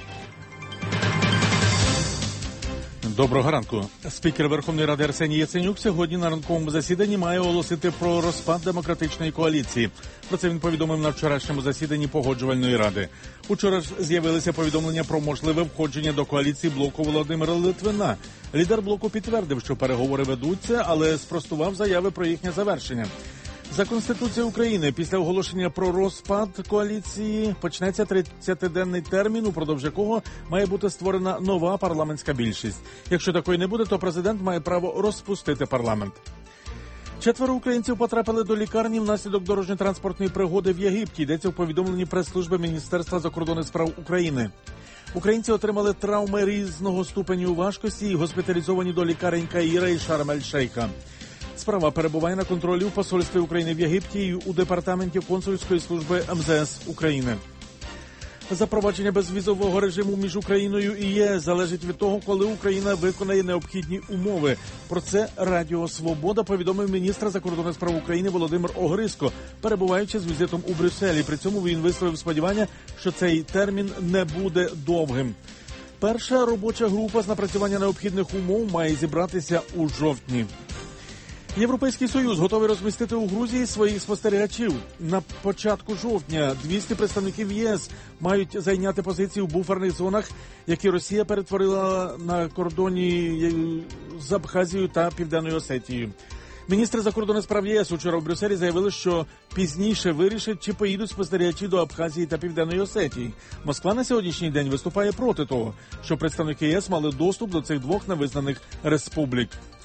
Доброго ранку. Спікер Верховної Ради Арсеній Яценюк сьогодні на ранковому засіданні має оголосити про розпад демократичної коаліції. Про це він повідомив на вчорашньому засіданні Погоджувальної ради. Учора ж з'явилися повідомлення про можливе входження до коаліції блоку Володимира Литвина. Лідер блоку підтвердив, що переговори ведуться, але спростував заяви про їхнє завершення. За Конституцією України після оголошення про розпад коаліції почнеться тридцятиденний термін, упродовж якого має бути створена нова парламентська більшість. Якщо такої не буде, то президент має право розпустити парламент. Четверо українців потрапили до лікарні внаслідок дорожньо-транспортної пригоди в Єгипті. Йдеться в повідомленні прес-служби Міністерства закордонних справ України. Українці отримали травми різного ступеню важкості і госпіталізовані до лікарень Каїра і Шарм-ель-Шейха. Справа перебуває на контролі у посольстві України в Єгипті і у департаменті консульської служби ем зе ес України. Запровадження безвізового режиму між Україною і ЄС залежить від того, коли Україна виконає необхідні умови. Про це Радіо Свобода повідомив міністр закордонних справ України Володимир Огриско, перебуваючи з візитом у Брюсселі. При цьому він висловив сподівання, що цей термін не буде довгим. Перша робоча група з напрацювання необхідних умов має зібратися у жовтні. Європейський Союз готовий розмістити у Грузії своїх спостерігачів. На початку жовтня двісті представників ЄС мають зайняти позиції у буферних зонах, які Росія перетворила на кордоні з Абхазією та Південною Осетією. Міністри закордонних справ ЄС учора в Брюсселі заявили, що пізніше вирішать, чи поїдуть спостерігачі до Абхазії та Південної Осетії. Москва на сьогоднішній день виступає проти того, що представники ЄС мали доступ до цих двох невизнаних республік.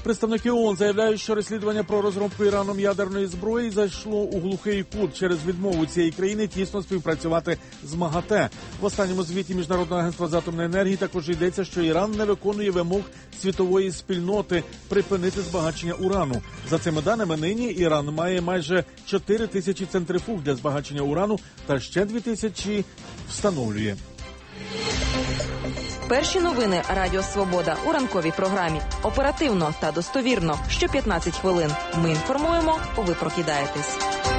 Представники ООН заявляють, що розслідування про розробку Іраном ядерної зброї зайшло у глухий кут через відмову цієї країни тісно співпрацювати з МАГАТЕ. В останньому звіті Міжнародного агентства з атомної енергії також йдеться, що Іран не виконує вимог світової спільноти припинити збагачення урану. За цими даними, нині Іран має майже чотири тисячі центрифуг для збагачення урану та ще дві тисячі встановлює. Перші новини Радіо Свобода у ранковій програмі. Оперативно та достовірно. Що п'ятнадцять хвилин. Ми інформуємо, ви прокидаєтесь.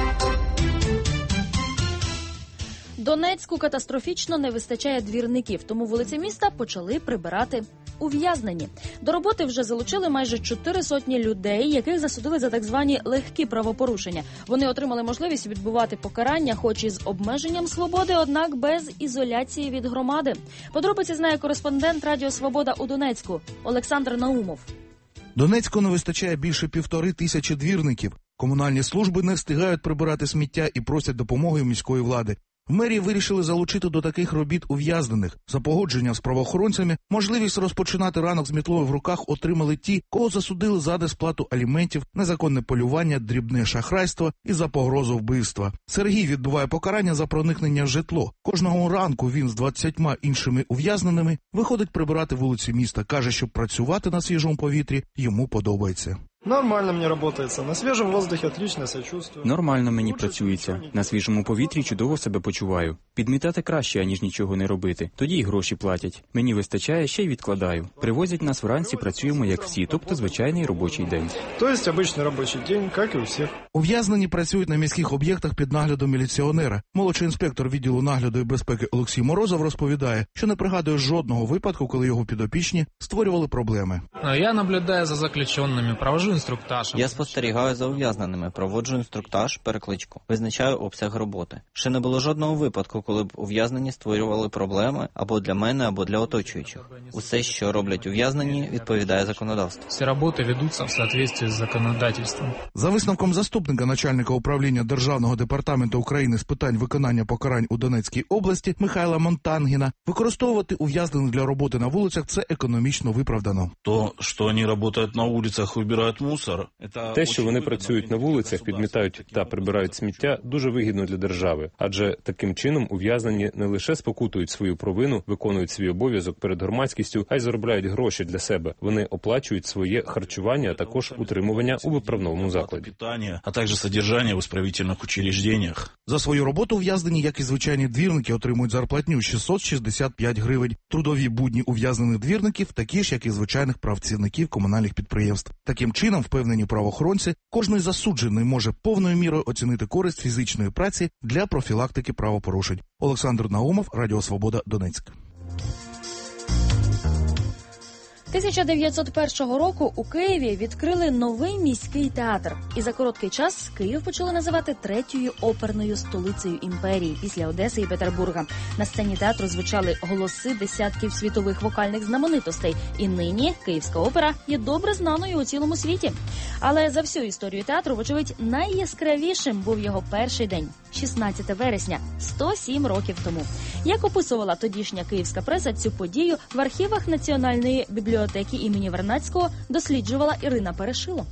Донецьку катастрофічно не вистачає двірників, тому вулиці міста почали прибирати ув'язнені. До роботи вже залучили майже чотири сотні людей, яких засудили за так звані легкі правопорушення. Вони отримали можливість відбувати покарання, хоч і з обмеженням свободи, однак без ізоляції від громади. Подробиці знає кореспондент Радіо Свобода у Донецьку Олександр Наумов. Донецьку не вистачає більше півтори тисячі двірників. Комунальні служби не встигають прибирати сміття і просять допомоги у міської влади. В мерії вирішили залучити до таких робіт ув'язнених. За погодженням з правоохоронцями можливість розпочинати ранок з мітлою в руках отримали ті, кого засудили за несплату аліментів, незаконне полювання, дрібне шахрайство і за погрозу вбивства. Сергій відбуває покарання за проникнення в житло. Кожного ранку він з двадцятьма іншими ув'язненими виходить прибирати вулиці міста. Каже, що працювати на свіжому повітрі йому подобається. Нормально мені працюється. На свіжому воздухі отлично себе чувствую. Нормально мені працюється. На свіжому повітрі чудово себе почуваю. Підмітати краще, аніж нічого не робити. Тоді й гроші платять. Мені вистачає, ще й відкладаю. Привозять нас вранці, працюємо як всі, тобто звичайний робочий день. Тобто звичайний робочий день, як і у всіх. Ув'язнені працюють на міських об'єктах під наглядом міліціонера. Молодший інспектор відділу нагляду і безпеки Олексій Морозов розповідає, що не пригадує жодного випадку, коли його підопічні створювали проблеми. Я наблюдаю за заключеними, провожу інструктаж. Я спостерігаю за ув'язненими, проводжу інструктаж, перекличку, визначаю обсяг роботи. Ще не було жодного випадку, коли б ув'язнені створювали проблеми або для мене, або для оточуючих. Усе, що роблять ув'язнені, відповідає законодавству. Всі роботи ведуться в соответствии з законодавством. За висновком заступника начальника управління Державного департаменту України з питань виконання покарань у Донецькій області Михайла Монтангіна, використовувати ув'язнених для роботи на вулицях – це економічно виправдано. То, що вони працюють на вулицях, вибирають мусор. Те, що вони працюють на вулицях, підмітають та прибирають сміття, дуже вигідно для держави. Адже таким чином ув'язнені не лише спокутують свою провину, виконують свій обов'язок перед громадськістю, а й заробляють гроші для себе. Вони оплачують своє харчування, а також утримування у виправному закладі. А також содержання в исправительних учреждениях. За свою роботу ув'язнені, як і звичайні двірники, отримують зарплатню шістсот шістдесят п'ять гривень. Трудові будні ув'язнених двірників такі ж, як і звичайних працівників комунальних підприємств. Таким чином, впевнені правоохоронці, кожний засуджений може повною мірою оцінити користь фізичної праці для профілактики правопорушень. Олександр Наумов, Радіо Свобода, Донецьк. тисяча дев'ятсот першого року у Києві відкрили новий міський театр. І за короткий час Київ почали називати третьою оперною столицею імперії після Одеси і Петербурга. На сцені театру звучали голоси десятків світових вокальних знаменитостей. І нині Київська опера є добре знаною у цілому світі. Але за всю історію театру, вочевидь, найяскравішим був його перший день – шістнадцяте вересня, сто сім років тому. Як описувала тодішня київська преса цю подію, в архівах Національної бібліотеки імені Вернадського досліджувала Ірина Перешило.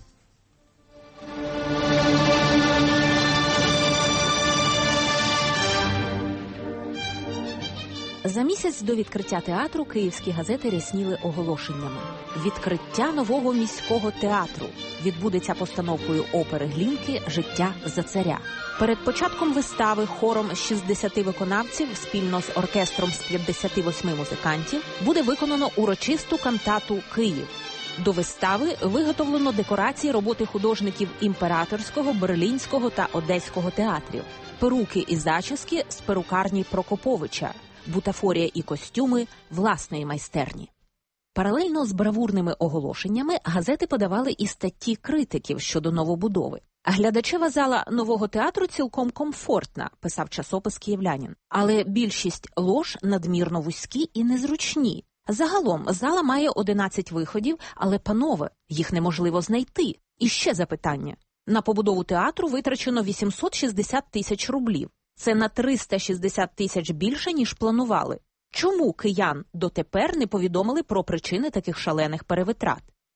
За місяць до відкриття театру київські газети рясніли оголошеннями. Відкриття нового міського театру відбудеться постановкою опери Глінки «Життя за царя». Перед початком вистави хором з шістдесяти виконавців спільно з оркестром з п'ятдесяти восьми музикантів буде виконано урочисту кантату «Київ». До вистави виготовлено декорації роботи художників Імператорського, Берлінського та Одеського театрів, перуки і зачіски з перукарні Прокоповича, бутафорія і костюми власної майстерні. Паралельно з бравурними оголошеннями газети подавали і статті критиків щодо новобудови. Глядачева зала нового театру цілком комфортна, писав часопис «Київлянин». Але більшість лож надмірно вузькі і незручні. Загалом зала має одинадцять виходів, але, панове, їх неможливо знайти. І ще запитання. На побудову театру витрачено вісімсот шістдесят тисяч рублів. Це на триста шістдесят тисяч більше, ніж планували. Чому киян дотепер не повідомили про причини таких шалених перевитрат?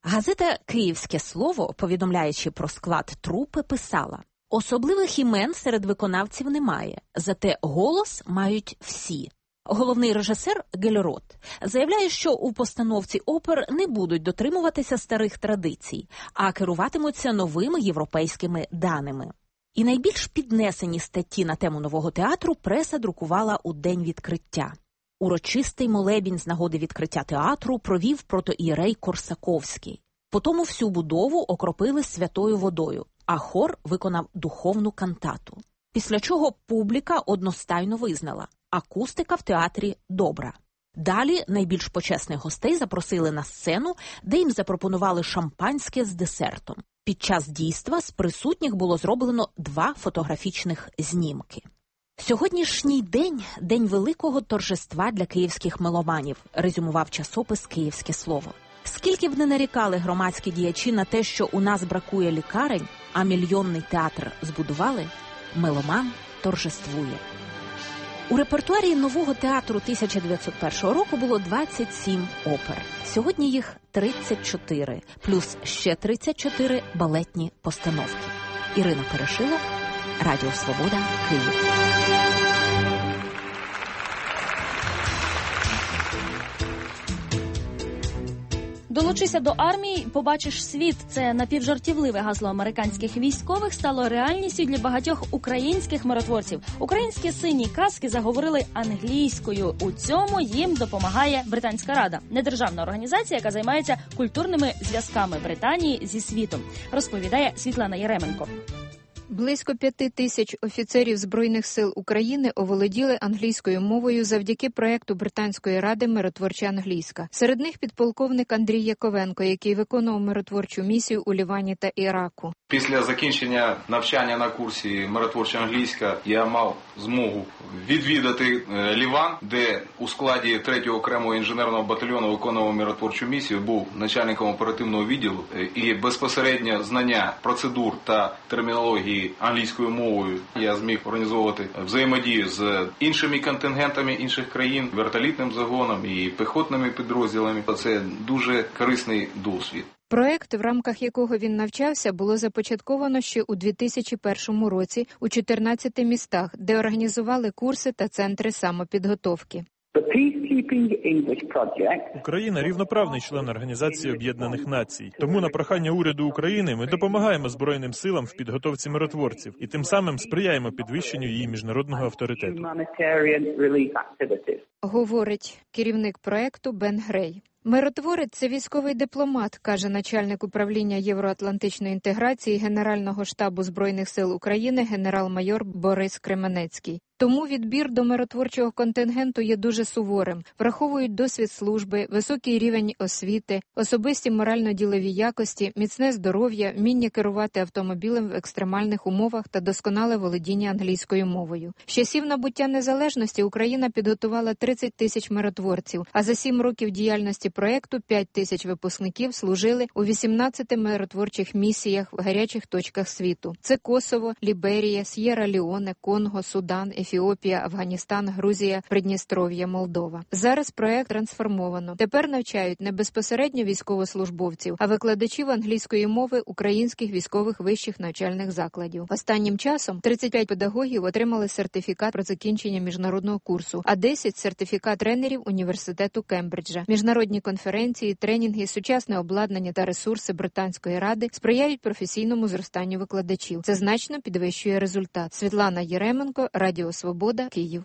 Газета «Київське слово», повідомляючи про склад трупи, писала: «Особливих імен серед виконавців немає, зате голос мають всі». Головний режисер Гельрот заявляє, що у постановці опер не будуть дотримуватися старих традицій, а керуватимуться новими європейськими даними. І найбільш піднесені статті на тему нового театру преса друкувала у день відкриття. Урочистий молебінь з нагоди відкриття театру провів протоієрей Корсаковський. Потому всю будову окропили святою водою, а хор виконав духовну кантату. Після чого публіка одностайно визнала – акустика в театрі добра. Далі найбільш почесних гостей запросили на сцену, де їм запропонували шампанське з десертом. Під час дійства з присутніх було зроблено два фотографічних знімки. Сьогоднішній день – день великого торжества для київських меломанів, резюмував часопис «Київське слово». Скільки б не нарікали громадські діячі на те, що у нас бракує лікарень, а мільйонний театр збудували, меломан торжествує. У репертуарі нового театру тисяча дев'ятсот першого року було двадцять сім опер. Сьогодні їх тридцять чотири, плюс ще тридцять чотири балетні постановки. Ірина Перешило, Радіо Свобода, Київ. Долучися до армії, побачиш світ. Це напівжартівливе гасло американських військових стало реальністю для багатьох українських миротворців. Українські сині каски заговорили англійською. У цьому їм допомагає Британська Рада, недержавна організація, яка займається культурними зв'язками Британії зі світом, розповідає Світлана Єременко. Близько п'яти тисяч офіцерів Збройних сил України оволоділи англійською мовою завдяки проєкту Британської ради «Миротворча англійська». Серед них підполковник Андрій Яковенко, який виконував миротворчу місію у Лівані та Іраку. Після закінчення навчання на курсі «Миротворча англійська» я мав змогу відвідати Ліван, де у складі третього окремого інженерного батальйону виконував миротворчу місію, був начальником оперативного відділу, і безпосередньо знання процедур та термінології англійською мовою я зміг організовувати взаємодію з іншими контингентами інших країн, вертолітним загоном і піхотними підрозділами. Це дуже корисний досвід. Проект, в рамках якого він навчався, було започатковано ще у дві тисячі першому році у чотирнадцяти містах, де організували курси та центри самопідготовки. Україна – рівноправний член Організації Об'єднаних Націй. Тому на прохання уряду України ми допомагаємо Збройним силам в підготовці миротворців і тим самим сприяємо підвищенню її міжнародного авторитету. Говорить керівник проекту Бен Грей. Миротворець – це військовий дипломат, каже начальник управління євроатлантичної інтеграції Генерального штабу Збройних сил України генерал-майор Борис Кременецький. Тому відбір до миротворчого контингенту є дуже суворим. Враховують досвід служби, високий рівень освіти, особисті морально-ділові якості, міцне здоров'я, вміння керувати автомобілем в екстремальних умовах та досконале володіння англійською мовою. З часів набуття незалежності Україна підготувала тридцять тисяч миротворців, а за сім років діяльності проєкту п'ять тисяч випускників служили у вісімнадцяти миротворчих місіях в гарячих точках світу. Це Косово, Ліберія, С'єра-Леоне, Конго, Судан, Ефіопія, Афганістан, Грузія, Придністров'я, Молдова. Зараз проект трансформовано. Тепер навчають не безпосередньо військовослужбовців, а викладачів англійської мови українських військових вищих навчальних закладів. Останнім часом тридцять п'ять педагогів отримали сертифікат про закінчення міжнародного курсу, а десять – сертифікат тренерів університету Кембриджа. Міжнародні конференції, тренінги, сучасне обладнання та ресурси Британської ради сприяють професійному зростанню викладачів. Це значно підвищує результат. Світлана Єременко, Радіо Свобода, Київ.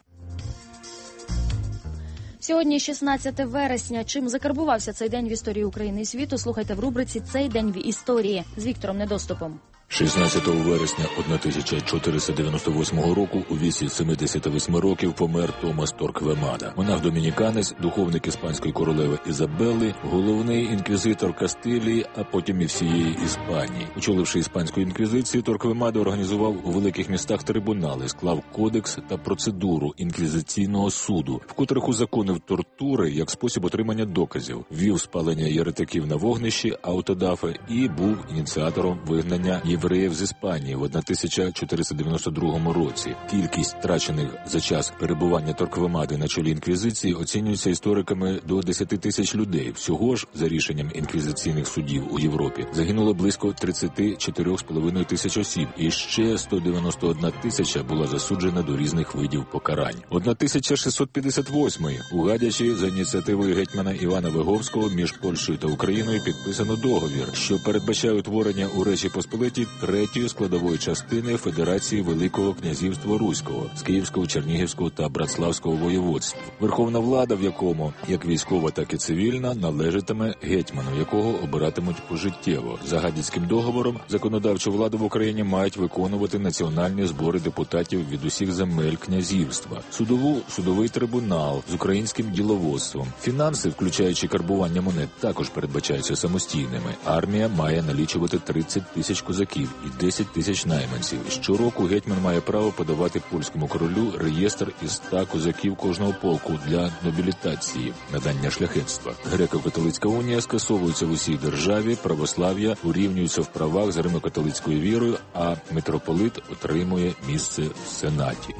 Сьогодні шістнадцяте вересня. Чим закарбувався цей день в історії України і світу, слухайте в рубриці «Цей день в історії» з Віктором Недоступом. шістнадцятого вересня тисяча чотириста дев'яносто восьмого року у віці семидесяти восьми років помер Томас Торквемада. Монах-домініканець, духовник іспанської королеви Ізабелли, головний інквізитор Кастилії, а потім і всієї Іспанії. Очоливши іспанську інквізицію, Торквемада організував у великих містах трибунали, склав кодекс та процедуру інквізиційного суду, в котрих узаконив тортури як спосіб отримання доказів, ввів спалення єретиків на вогнищі, аутодафи і був ініціатором вигнання євреїв євреїв з Іспанії в тисяча чотириста дев'яносто другому році. Кількість втрачених за час перебування Торквемади на чолі інквізиції оцінюється істориками до десять тисяч людей. Всього ж, за рішенням інквізиційних судів у Європі, загинуло близько тридцять чотири з половиною тисяч осіб, і ще сто дев'яносто одна тисяча була засуджена до різних видів покарань. тисяча шістсот п'ятдесят восьмий у Гадячі за ініціативою гетьмана Івана Виговського між Польщею та Україною підписано договір, що передбачає утворення у Речі Посполитій третьої складової частини Федерації Великого князівства Руського з Київського, Чернігівського та Братславського воєводств, верховна влада в якому, як військова, так і цивільна, належатиме гетьману, якого обиратимуть пожиттєво. За Гадяцьким договором законодавчу владу в Україні мають виконувати національні збори депутатів від усіх земель князівства, судову судовий трибунал з українським діловодством. Фінанси, включаючи карбування монет, також передбачаються самостійними. Армія має налічувати тридцять тисяч козаків і десять тисяч найманців. Щороку гетьман має право подавати польському королю реєстр із ста козаків кожного полку для нобілітації, надання шляхетства. Греко-католицька унія скасовується в усій державі, православ'я урівнюється в правах з римо-католицькою вірою, а митрополит отримує місце в Сенаті.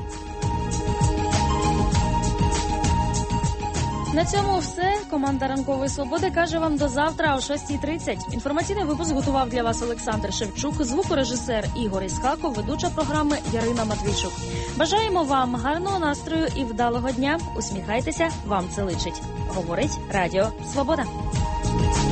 На цьому все. Команда «Ранкової свободи» каже вам до завтра о шостій тридцять. Інформаційний випуск готував для вас Олександр Шевчук, звукорежисер Ігор Іскаков, ведуча програми Ярина Матвійчук. Бажаємо вам гарного настрою і вдалого дня. Усміхайтеся, вам це личить. Говорить Радіо Свобода.